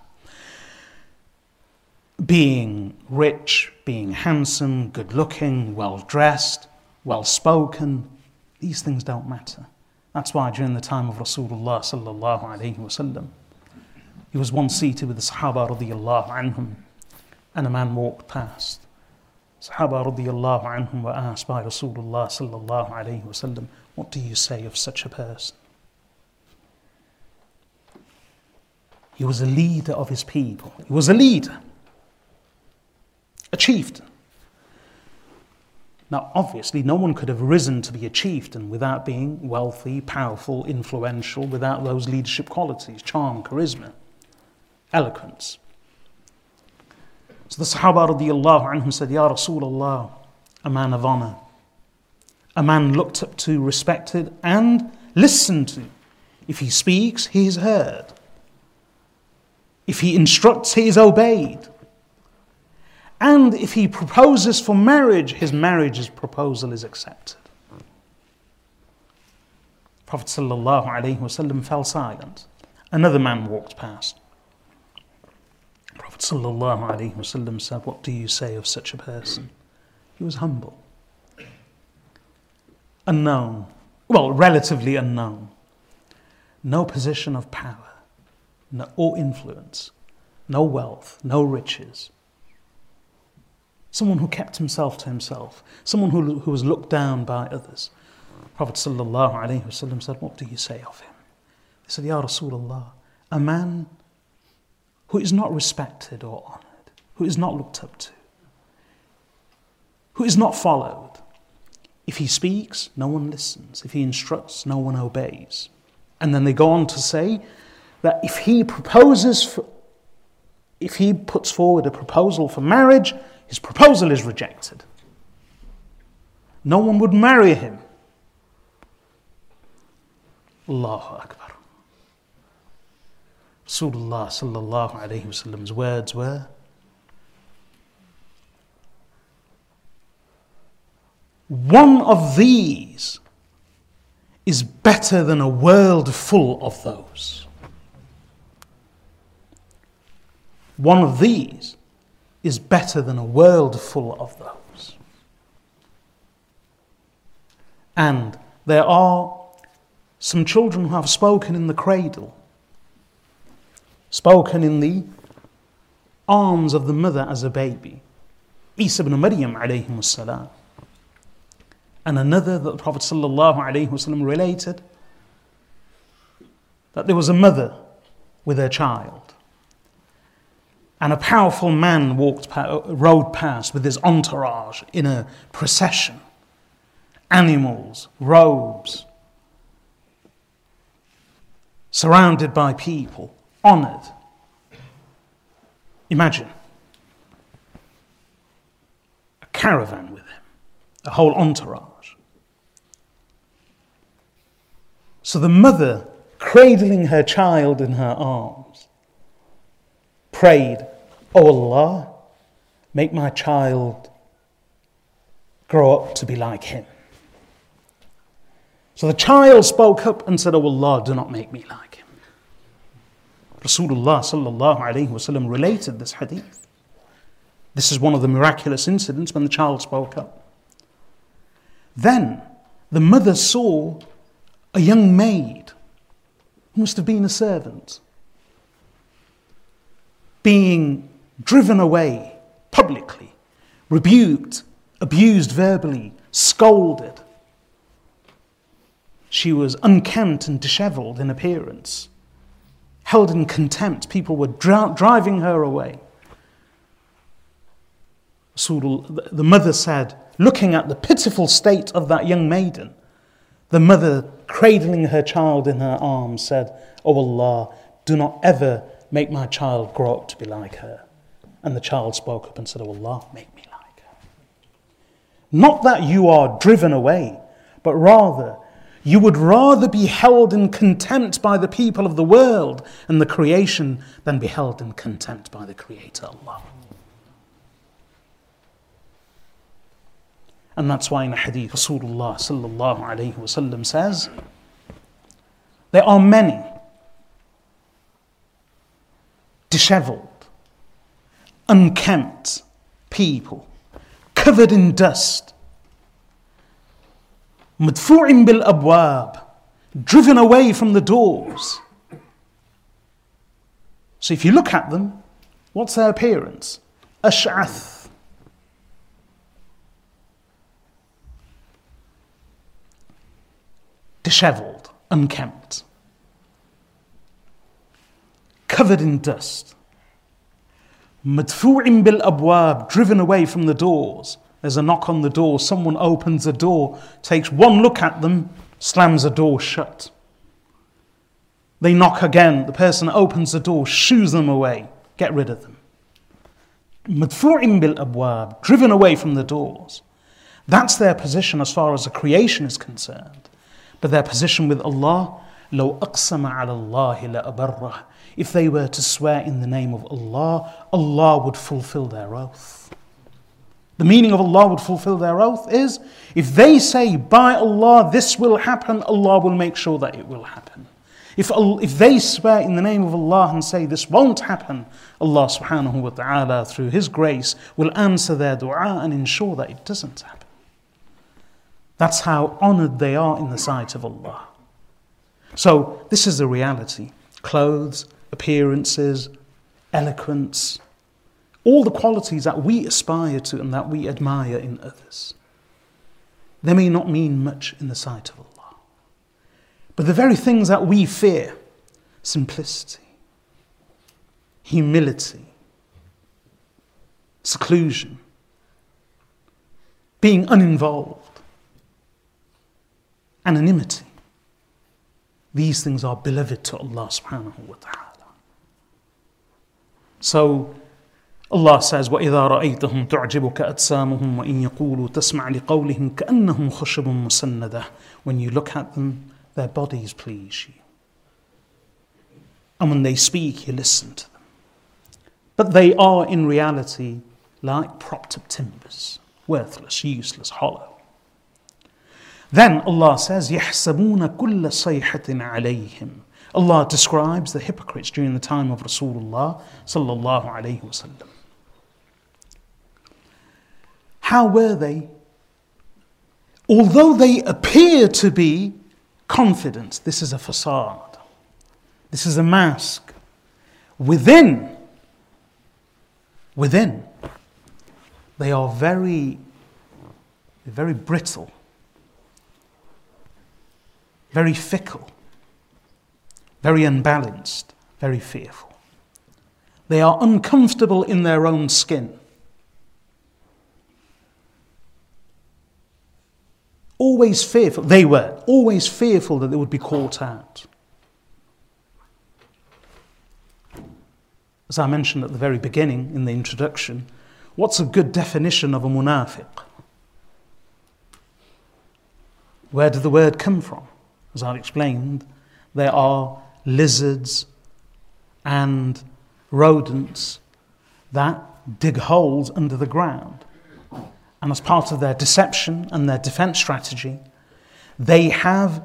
Being rich, being handsome, good looking, well dressed, well spoken, these things don't matter. That's why during the time of Rasulullah sallallahu alayhi wa sallam, he was once seated with the Sahaba radiyallahu anhum, and a man walked past. Sahaba radiyallahu anhum were asked by Rasulullah sallallahu alayhi wa sallam, what do you say of such a person? He was a leader of his people. He was a leader, a chieftain. Now, obviously, no one could have risen to be a chieftain without being wealthy, powerful, influential, without those leadership qualities, charm, charisma, eloquence. So the Sahaba radiyallahu anhum said, Ya Rasulullah, a man of honor, a man looked up to, respected, and listened to. If he speaks, he is heard. If he instructs, he is obeyed. And if he proposes for marriage, his marriage's proposal is accepted. Prophet sallallahu alaihi wasallam fell silent. Another man walked past. Prophet sallallahu alaihi wasallam said, what do you say of such a person? He was humble. unknown, well, relatively unknown, no position of power, no, or influence, no wealth, no riches. Someone who kept himself to himself, someone who, who was looked down by others. Prophet sallallahu alaihi wasallam said, what do you say of him? He said, Ya Rasulullah, a man who is not respected or honored, who is not looked up to, who is not followed. If he speaks, no one listens. If he instructs, no one obeys. And then they go on to say that if he proposes, for, if he puts forward a proposal for marriage, his proposal is rejected. No one would marry him. Allahu Akbar. Rasulullah sallallahu alayhi wasallam's words were, one of these is better than a world full of those. One of these is better than a world full of those. And there are some children who have spoken in the cradle, spoken in the arms of the mother as a baby. Isa ibn Maryam alayhi salam. And another that the Prophet sallallahu alaihi wasallam related, that there was a mother with her child, and a powerful man walked, rode past with his entourage in a procession, animals, robes, surrounded by people, honored. Imagine a caravan with him, a whole entourage. So the mother, cradling her child in her arms, prayed, "O Allah, make my child grow up to be like him." So the child spoke up and said, "O Allah, do not make me like him." Rasulullah sallallahu alayhi wasallam related this hadith. This is one of the miraculous incidents when the child spoke up. Then the mother saw a young maid, who must have been a servant, being driven away publicly, rebuked, abused verbally, scolded. She was unkempt and disheveled in appearance, held in contempt. People were dri- driving her away. The mother said, looking at the pitiful state of that young maiden, the mother, cradling her child in her arms, said, "O Allah, do not ever make my child grow up to be like her." And the child spoke up and said, "O Allah, make me like her." Not that you are driven away, but rather you would rather be held in contempt by the people of the world and the creation than be held in contempt by the Creator Allah. And that's why in a hadith, Rasulullah sallallahu alayhi wasallam says, there are many disheveled, unkempt people, covered in dust, madfu'in bil abwab, driven away from the doors. So if you look at them, what's their appearance? Ash'ath. Disheveled, unkempt, covered in dust. Madfu'in bil abwab, driven away from the doors. There's a knock on the door, someone opens the door, takes one look at them, slams the door shut. They knock again, the person opens the door, shoos them away, get rid of them. Madfu'in bil abwab, driven away from the doors. That's their position as far as the creation is concerned. But their position with Allah, لَوْ أَقْسَمَ عَلَى اللَّهِ لَأَبَرَّهُ, if they were to swear in the name of Allah, Allah would fulfill their oath. The meaning of Allah would fulfill their oath is, if they say, by Allah, this will happen, Allah will make sure that it will happen. If, if they swear in the name of Allah and say, this won't happen, Allah subhanahu wa ta'ala, through His grace, will answer their dua and ensure that it doesn't happen. That's how honored they are in the sight of Allah. So this is the reality. Clothes, appearances, eloquence, all the qualities that we aspire to and that we admire in others, they may not mean much in the sight of Allah. But the very things that we fear, simplicity, humility, seclusion, being uninvolved, anonymity, these things are beloved to Allah subhanahu wa ta'ala. So Allah says, وَإِذَا رَأَيْتَهُمْ تُعْجِبُكَ أَجْسَامُهُمْ وَإِنْ يَقُولُوا تَسْمَعْ لِقَوْلِهِمْ كَأَنَّهُمْ خُشُبٌ مُسَنَّدَةٌ. When you look at them, their bodies please you. And when they speak, you listen to them. But they are in reality like propped up timbers, worthless, useless, hollow. Then Allah says, يَحْسَبُونَ كُلَّ صَيْحَةٍ عَلَيْهِمْ. Allah describes the hypocrites during the time of Rasulullah sallallahu alayhi wa sallam. How were they? Although they appear to be confident, this is a facade, this is a mask. Within, within, they are very, very brittle, very fickle, very unbalanced, very fearful. They are uncomfortable in their own skin. Always fearful, they were always fearful that they would be caught out. As I mentioned at the very beginning in the introduction, what's a good definition of a munafiq? Where did the word come from? As I've explained, there are lizards and rodents that dig holes under the ground. And as part of their deception and their defense strategy, they have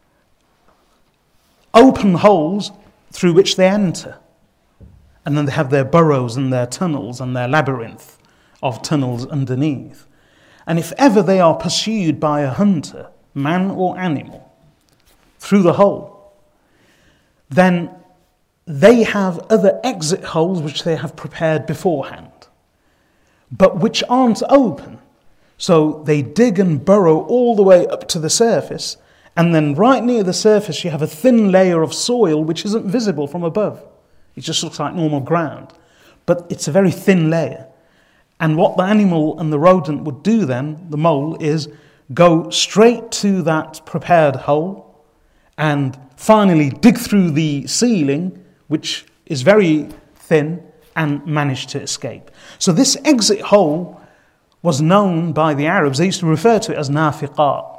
open holes through which they enter. And then they have their burrows and their tunnels and their labyrinth of tunnels underneath. And if ever they are pursued by a hunter, man or animal, through the hole, then they have other exit holes which they have prepared beforehand, but which aren't open. So they dig and burrow all the way up to the surface, and then right near the surface you have a thin layer of soil which isn't visible from above. It just looks like normal ground, but it's a very thin layer. And what the animal and the rodent would do then, the mole, is go straight to that prepared hole and finally dig through the ceiling, which is very thin, and manage to escape. So this exit hole was known by the Arabs. They used to refer to it as nafiqat.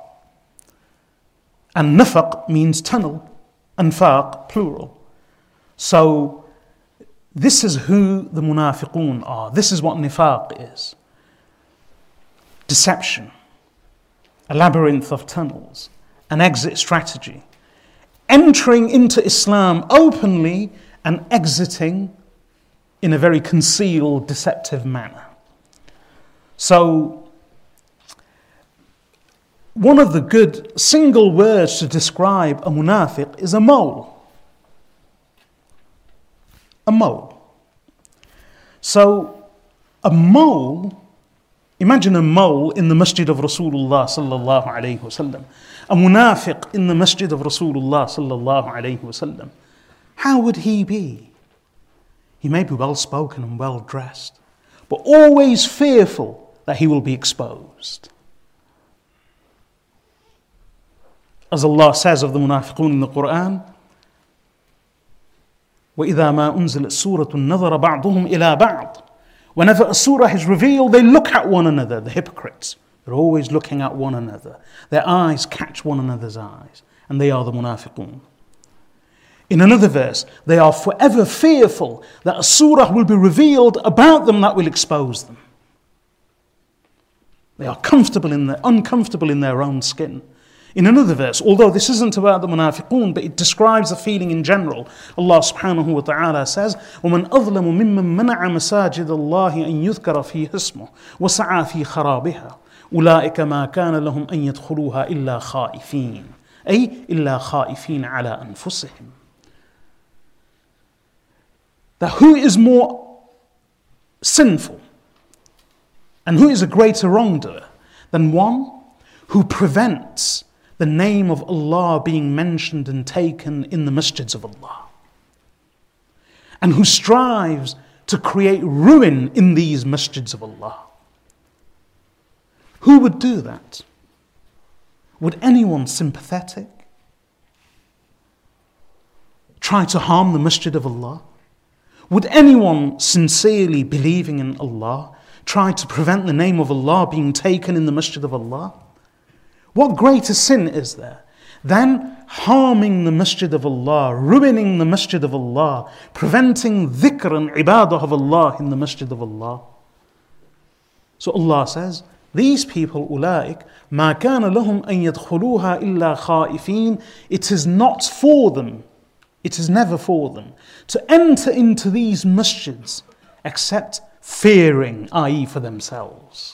And nafaq means tunnel, anfaq, plural. So this is who the munafiqun are. This is what nifaq is. Deception, a labyrinth of tunnels, an exit strategy. Entering into Islam openly and exiting in a very concealed, deceptive manner. So, one of the good single words to describe a munafiq is a mole. A mole. So, a mole, imagine a mole in the masjid of Rasulullah sallallahu alayhi wa sallam. A munafiq in the masjid of Rasulullah sallallahu alayhi wa sallam. How would he be? He may be well spoken and well dressed, but always fearful that he will be exposed. As Allah says of the munafiqun in the Quran, وَإِذَا مَا أُنزِلَتْ سُورَةٌ نَظَرَ بَعْضُهُمْ إِلَى بَعْضٍ. Whenever a surah is revealed, they look at one another, the hypocrites. They're always looking at one another. Their eyes catch one another's eyes, and they are the munafiqun. In another verse, they are forever fearful that a surah will be revealed about them that will expose them. They are comfortable in their, uncomfortable in their own skin. In another verse, although this isn't about the munafiqun, but it describes the feeling in general, Allah subhanahu wa ta'ala says, وَمَنْ أَظْلَمُ مِمَّنْ مَنَعَ مَسَاجِدَ اللَّهِ أَنْ يُذْكَرَ فِيهِ اسْمُهُ وَسَعَى فِي خَرَابِهَا أولئك ما كان لهم أن يدخلوها إلا خائفين أي إلا خائفين على أنفسهم. That who is more sinful and who is a greater wrongdoer than one who prevents the name of Allah being mentioned and taken in the masjids of Allah, and who strives to create ruin in these masjids of Allah. Who would do that? Would anyone sympathetic try to harm the masjid of Allah? Would anyone sincerely believing in Allah try to prevent the name of Allah being taken in the masjid of Allah? What greater sin is there than harming the masjid of Allah, ruining the masjid of Allah, preventing dhikr and ibadah of Allah in the masjid of Allah? So Allah says, these people, أولئك ما كان لهم أن يدخلوها إلا خائفين. It is not for them, it is never for them to enter into these masjids except fearing, that is for themselves.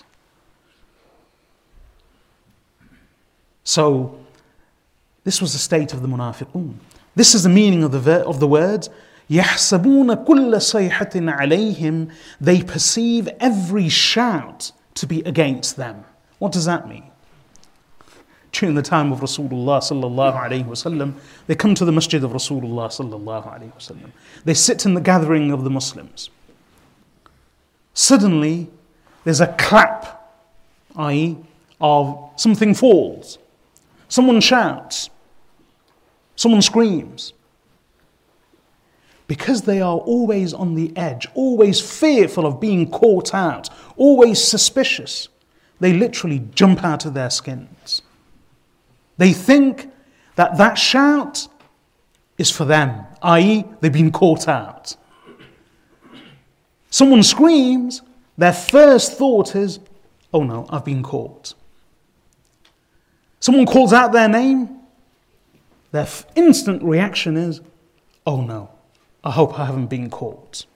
So, this was the state of the munafiqun. This is the meaning of the ver- of the words يحسبون كل صيحة عليهم. They perceive every shout to be against them. What does that mean? During the time of Rasulullah sallallahu alaihi wasallam, they come to the masjid of Rasulullah sallallahu alaihi wasallam. They sit in the gathering of the Muslims. Suddenly, there's a clap, that is, of something falls. Someone shouts. Someone screams. Because they are always on the edge, always fearful of being caught out, always suspicious, they literally jump out of their skins. They think that that shout is for them, that is, they've been caught out. Someone screams, their first thought is, oh no, I've been caught. Someone calls out their name, their instant reaction is, oh no, I hope I haven't been caught.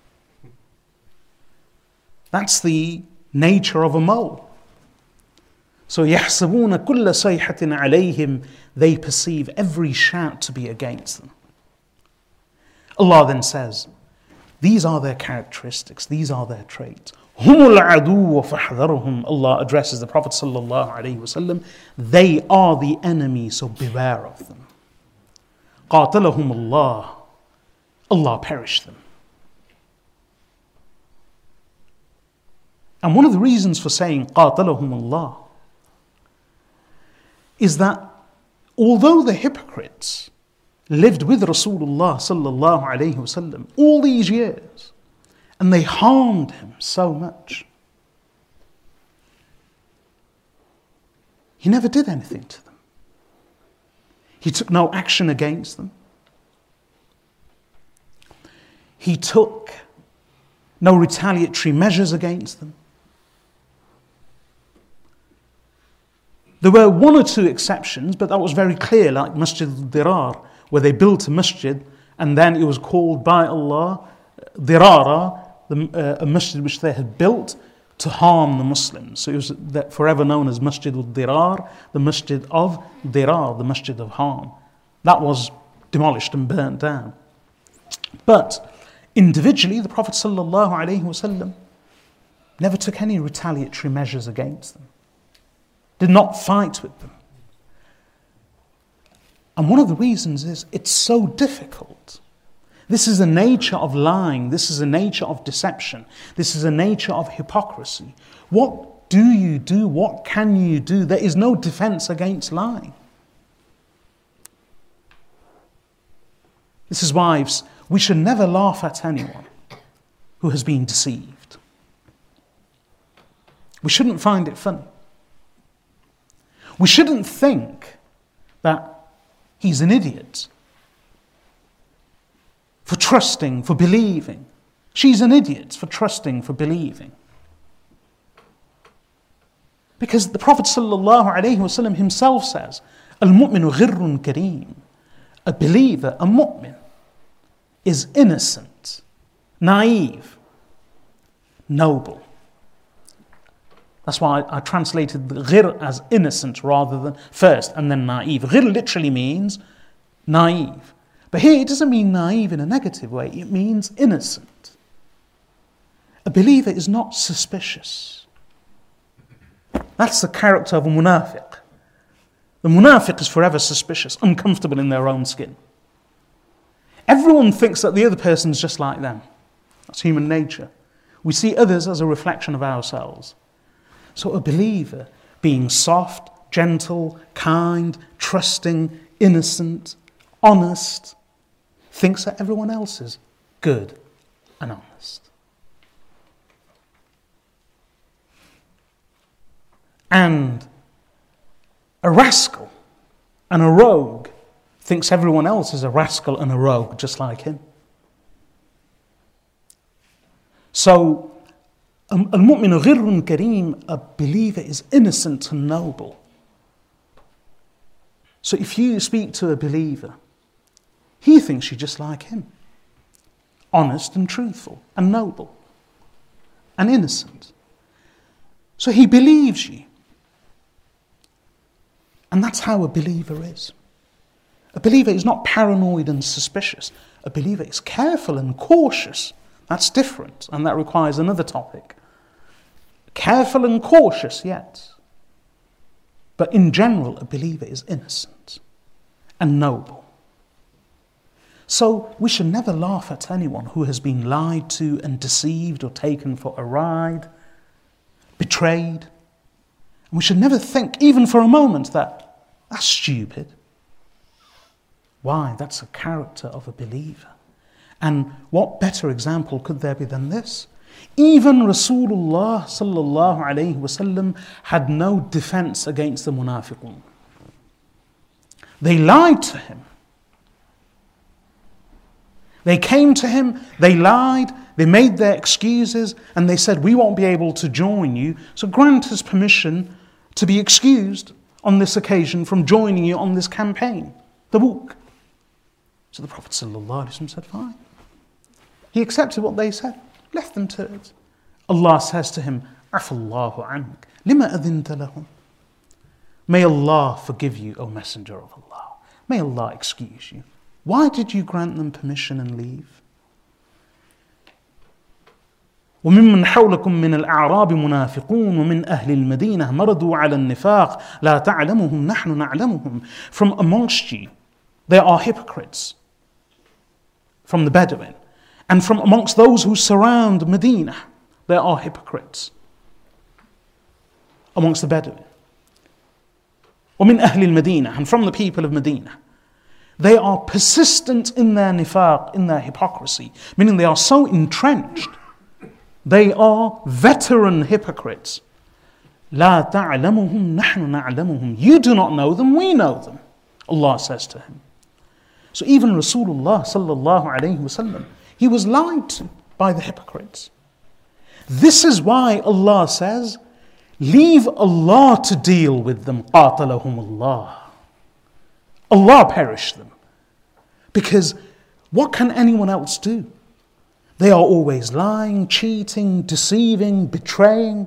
That's the nature of a mole. So يَحْسَبُونَ كُلَّ صَيْحَةٍ عَلَيْهِمْ. They perceive every shout to be against them. Allah then says, these are their characteristics, these are their traits. هُمُ الْعَدُوُّ فَاحْذَرْهُمْ. Allah addresses the Prophet sallallahu alaihi wasallam. They are the enemy, so beware of them. قَاتَلَهُمُ اللَّهُ. Allah perished them. And one of the reasons for saying قَاتَلَهُمُ اللَّهُ is that although the hypocrites lived with Rasulullah sallallahu alaihi wasallam all these years and they harmed him so much, he never did anything to them. He took no action against them. He took no retaliatory measures against them. There were one or two exceptions, but that was very clear, like Masjid al-Dirar, where they built a masjid and then it was called by Allah Dirara, the, uh, a masjid which they had built to harm the Muslims. So it was forever known as Masjid al-Dirar, the masjid of Dirar, the masjid of harm. That was demolished and burnt down. But individually, the Prophet sallallahu alaihi wasallam never took any retaliatory measures against them, did not fight with them. And one of the reasons is it's so difficult. This is the nature of lying, this is the nature of deception, this is the nature of hypocrisy. What do you do? What can you do? There is no defense against lying. This is why we should never laugh at anyone who has been deceived. We shouldn't find it funny. We shouldn't think that he's an idiot for trusting, for believing. She's an idiot for trusting, for believing. Because the Prophet ﷺ himself says, Al-mu'minu ghirrun kareem. A believer, a mu'min, is innocent, naive, noble. That's why I, I translated the ghir as innocent rather than first and then naive. Ghir literally means naive. But here it doesn't mean naive in a negative way. It means innocent. A believer is not suspicious. That's the character of a munafiq. The munafiq is forever suspicious, uncomfortable in their own skin. Everyone thinks that the other person is just like them. That's human nature. We see others as a reflection of ourselves. So a believer, being soft, gentle, kind, trusting, innocent, honest, thinks that everyone else is good and honest. And a rascal and a rogue thinks everyone else is a rascal and a rogue just like him. So, al-mu'min ghirrun kareem, a believer is innocent and noble. So if you speak to a believer, he thinks you're just like him. Honest and truthful and noble and innocent. So he believes you. And that's how a believer is. A believer is not paranoid and suspicious. A believer is careful and cautious. That's different, and that requires another topic. Careful and cautious, yet. But in general, a believer is innocent and noble. So we should never laugh at anyone who has been lied to and deceived or taken for a ride, betrayed. And we should never think, even for a moment, that that's stupid. Why? That's a character of a believer. And what better example could there be than this? Even Rasulullah sallallahu alayhi wasallam had no defense against the munafiqun. They lied to him. They came to him, they lied, they made their excuses, and they said, we won't be able to join you, so grant us permission to be excused on this occasion from joining you on this campaign, Tabuk. So the Prophet ﷺ said, fine. He accepted what they said, left them to it. Allah says to him, Afallahu ank, lima adhinta lahum. May Allah forgive you, O Messenger of Allah. May Allah excuse you. Why did you grant them permission and leave? وممن حولكم من الأعراب منافقون ومن أهل المدينة مرضوا على النفاق لا تعلمهم نحن نعلمهم. From amongst you there are hypocrites from the Bedouin, and from amongst those who surround Medina there are hypocrites amongst the Bedouin. ومن أهل المدينة, and from the people of Medina. They are persistent in their nifaq, in their hypocrisy, meaning they are so entrenched. They are veteran hypocrites. لا تعلمهم نحن نعلمهم. You do not know them, we know them, Allah says to him. So even Rasulullah sallallahu alayhi wasallam, he was lied to by the hypocrites. This is why Allah says, leave Allah to deal with them. قاتلهم الله. Allah perished them. Because what can anyone else do? They are always lying, cheating, deceiving, betraying,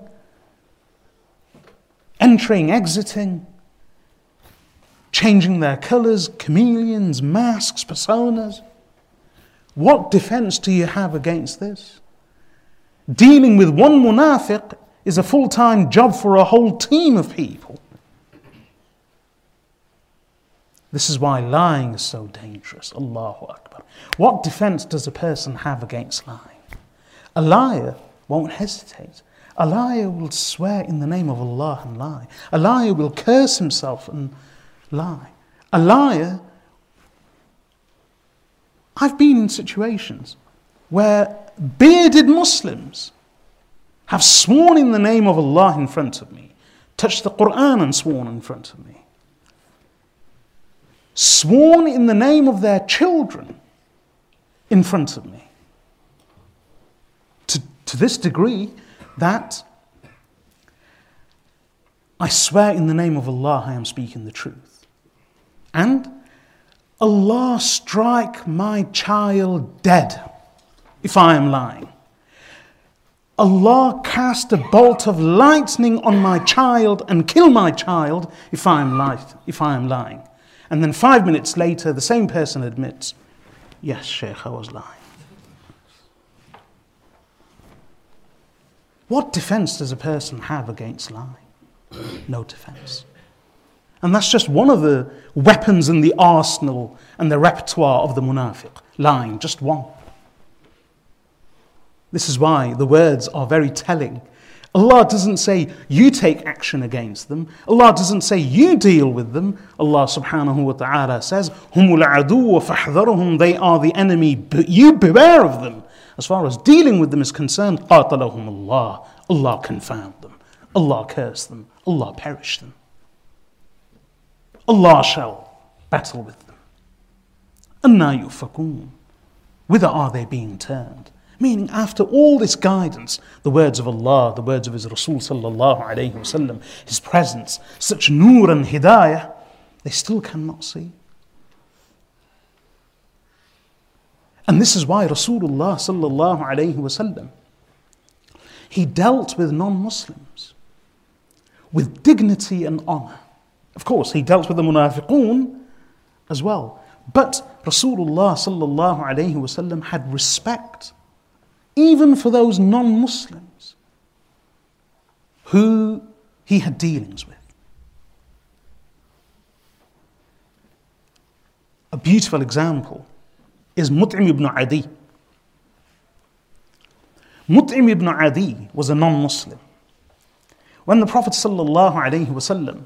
entering, exiting, changing their colours, chameleons, masks, personas. What defense do you have against this? Dealing with one munafiq is a full-time job for a whole team of people. This is why lying is so dangerous. Allahu Akbar. What defense does a person have against lying? A liar won't hesitate. A liar will swear in the name of Allah and lie. A liar will curse himself and lie. A liar, I've been in situations where bearded Muslims have sworn in the name of Allah in front of me, touched the Quran and sworn in front of me, sworn in the name of their children in front of me. To, to this degree that I swear in the name of Allah I am speaking the truth. And Allah strike my child dead if I am lying. Allah cast a bolt of lightning on my child and kill my child if I am lying, if I am lying. And then five minutes later, the same person admits, yes, Shaykh, I was lying. What defense does a person have against lying? No defense. And that's just one of the weapons in the arsenal and the repertoire of the munafiq. Lying, just one. This is why the words are very telling. Allah doesn't say you take action against them. Allah doesn't say you deal with them. Allah subhanahu wa ta'ala says, Humul aduwa fahdharuhum, they are the enemy, but you beware of them. As far as dealing with them is concerned, qatalahum Allah. Allah confound them. Allah curse them. Allah perish them. Allah shall battle with them. Anna yufakun. Whither are they being turned? Meaning, after all this guidance, the words of Allah, the words of His Rasul sallallahu alayhi wasallam, His presence, such nur and hidayah, they still cannot see. And this is why Rasulullah sallallahu alayhi wasallam, he dealt with non-Muslims with dignity and honor. Of course, he dealt with the munafiqun as well. But Rasulullah sallallahu alayhi wasallam had respect even for those non-Muslims who he had dealings with. A beautiful example is Mut'im ibn Adi. Mut'im ibn Adi was a non-Muslim. When the Prophet sallallahu alayhi wasallam,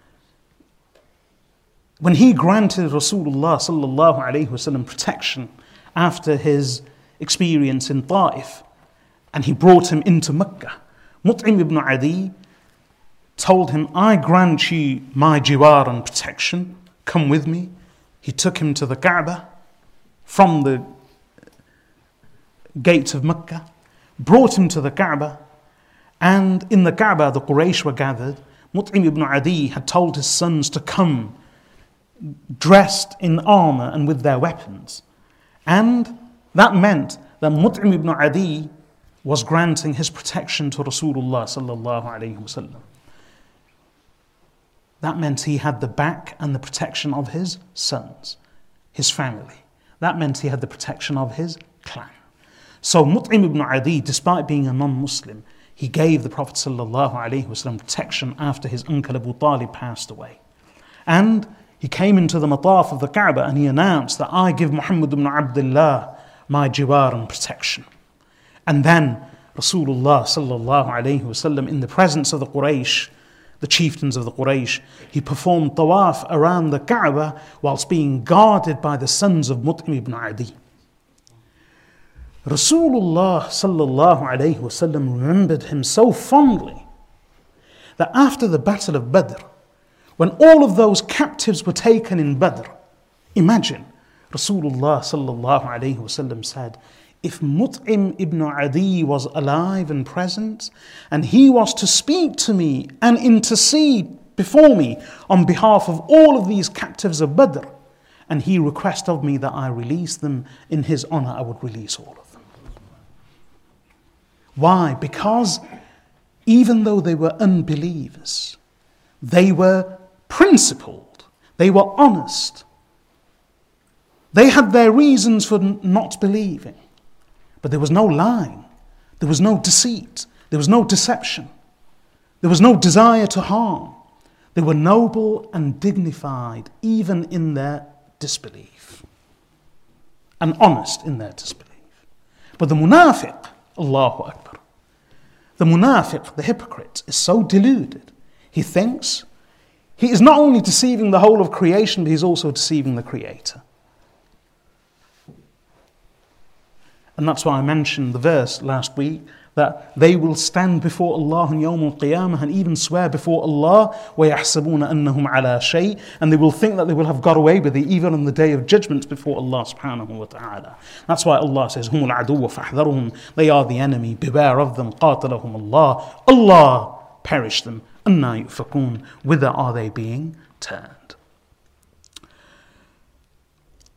when he granted Rasulullah sallallahu alayhi wasallam protection after his experience in Ta'if, and he brought him into Mecca, Mut'im ibn Adi told him, I grant you my jiwar and protection, come with me. He took him to the Kaaba from the gate of Mecca, brought him to the Kaaba, and in the Kaaba the Quraysh were gathered. Mut'im ibn Adi had told his sons to come dressed in armor and with their weapons. And that meant that Mut'im ibn Adi was granting his protection to Rasulullah sallallahu alayhi wasallam. That meant he had the back and the protection of his sons, his family. That meant he had the protection of his clan. So Mut'im ibn Adi, despite being a non-Muslim, he gave the Prophet sallallahu alayhi wasallam protection after his uncle Abu Talib passed away. And he came into the mataf of the Kaaba and he announced that I give Muhammad ibn Abdullah my jiwar and protection. And then Rasulullah sallallahu alayhi wasallam, in the presence of the Quraysh, the chieftains of the Quraysh, he performed tawaf around the Kaaba whilst being guarded by the sons of Mut'im ibn Adi. Rasulullah sallallahu alayhi wasallam remembered him so fondly that after the Battle of Badr, when all of those captives were taken in Badr, imagine, Rasulullah sallallahu alayhi wasallam said, if Mut'im ibn Adi was alive and present, and he was to speak to me and intercede before me on behalf of all of these captives of Badr, and he requested of me that I release them in his honor, I would release all of them. Why? Because even though they were unbelievers, they were principled, they were honest. They had their reasons for not believing. But there was no lying, there was no deceit, there was no deception, there was no desire to harm. They were noble and dignified even in their disbelief, and honest in their disbelief. But the munafiq, Allahu Akbar, the munafiq, the hypocrite, is so deluded. He thinks he is not only deceiving the whole of creation, but he's also deceiving the Creator. And that's why I mentioned the verse last week, that they will stand before Allah on Yawm al-Qiyamah and even swear before Allah, وَيَحْسَبُونَ أَنَّهُمْ عَلَى شَيْءٍ, and they will think that they will have got away with it even on the day of judgment before Allah subhanahu wa ta'ala. That's why Allah says, هُمُ الْعَدُوَّ فَاحْذَرُهُمْ, they are the enemy, beware of them, قَاتَلَهُمُ Allah, Allah perish them, أَنَّا يُؤْفَكُونَ, whither are they being turned?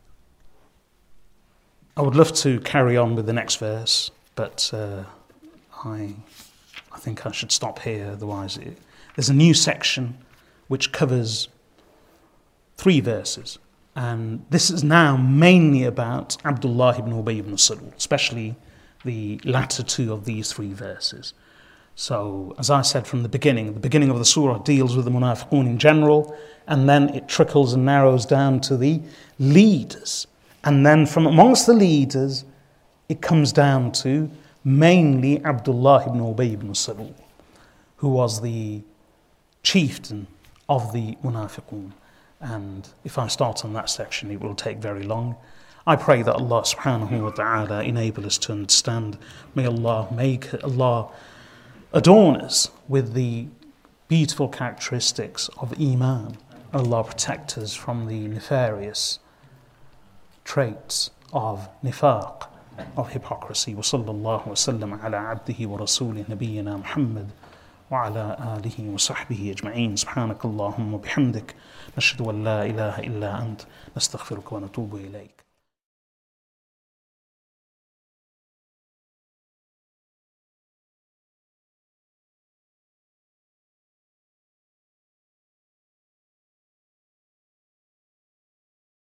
I would love to carry on with the next verse, but uh, I, I think I should stop here, otherwise it, there's a new section which covers three verses. And this is now mainly about Abdullah ibn Ubay ibn Salul, especially the latter two of these three verses. So, as I said from the beginning, the beginning of the surah deals with the munafiqun in general, and then it trickles and narrows down to the leaders. And then from amongst the leaders, it comes down to mainly Abdullah ibn Ubay ibn Salul, who was the chieftain of the munafiqun. And if I start on that section, it will take very long. I pray that Allah subhanahu wa ta'ala enable us to understand. May Allah make Allah adorn us with the beautiful characteristics of Iman. Allah protect us from the nefarious traits of nifaq, of hypocrisy. Wa sallallahu wa sallam ala abdihi wa rasulih nabiyyina Muhammad wa ala alihi wa sahbihi ajma'in. Subhanakallahumma bihamdik. نشهد أن لا إله إلا أنت نستغفرك ونتوب إليك.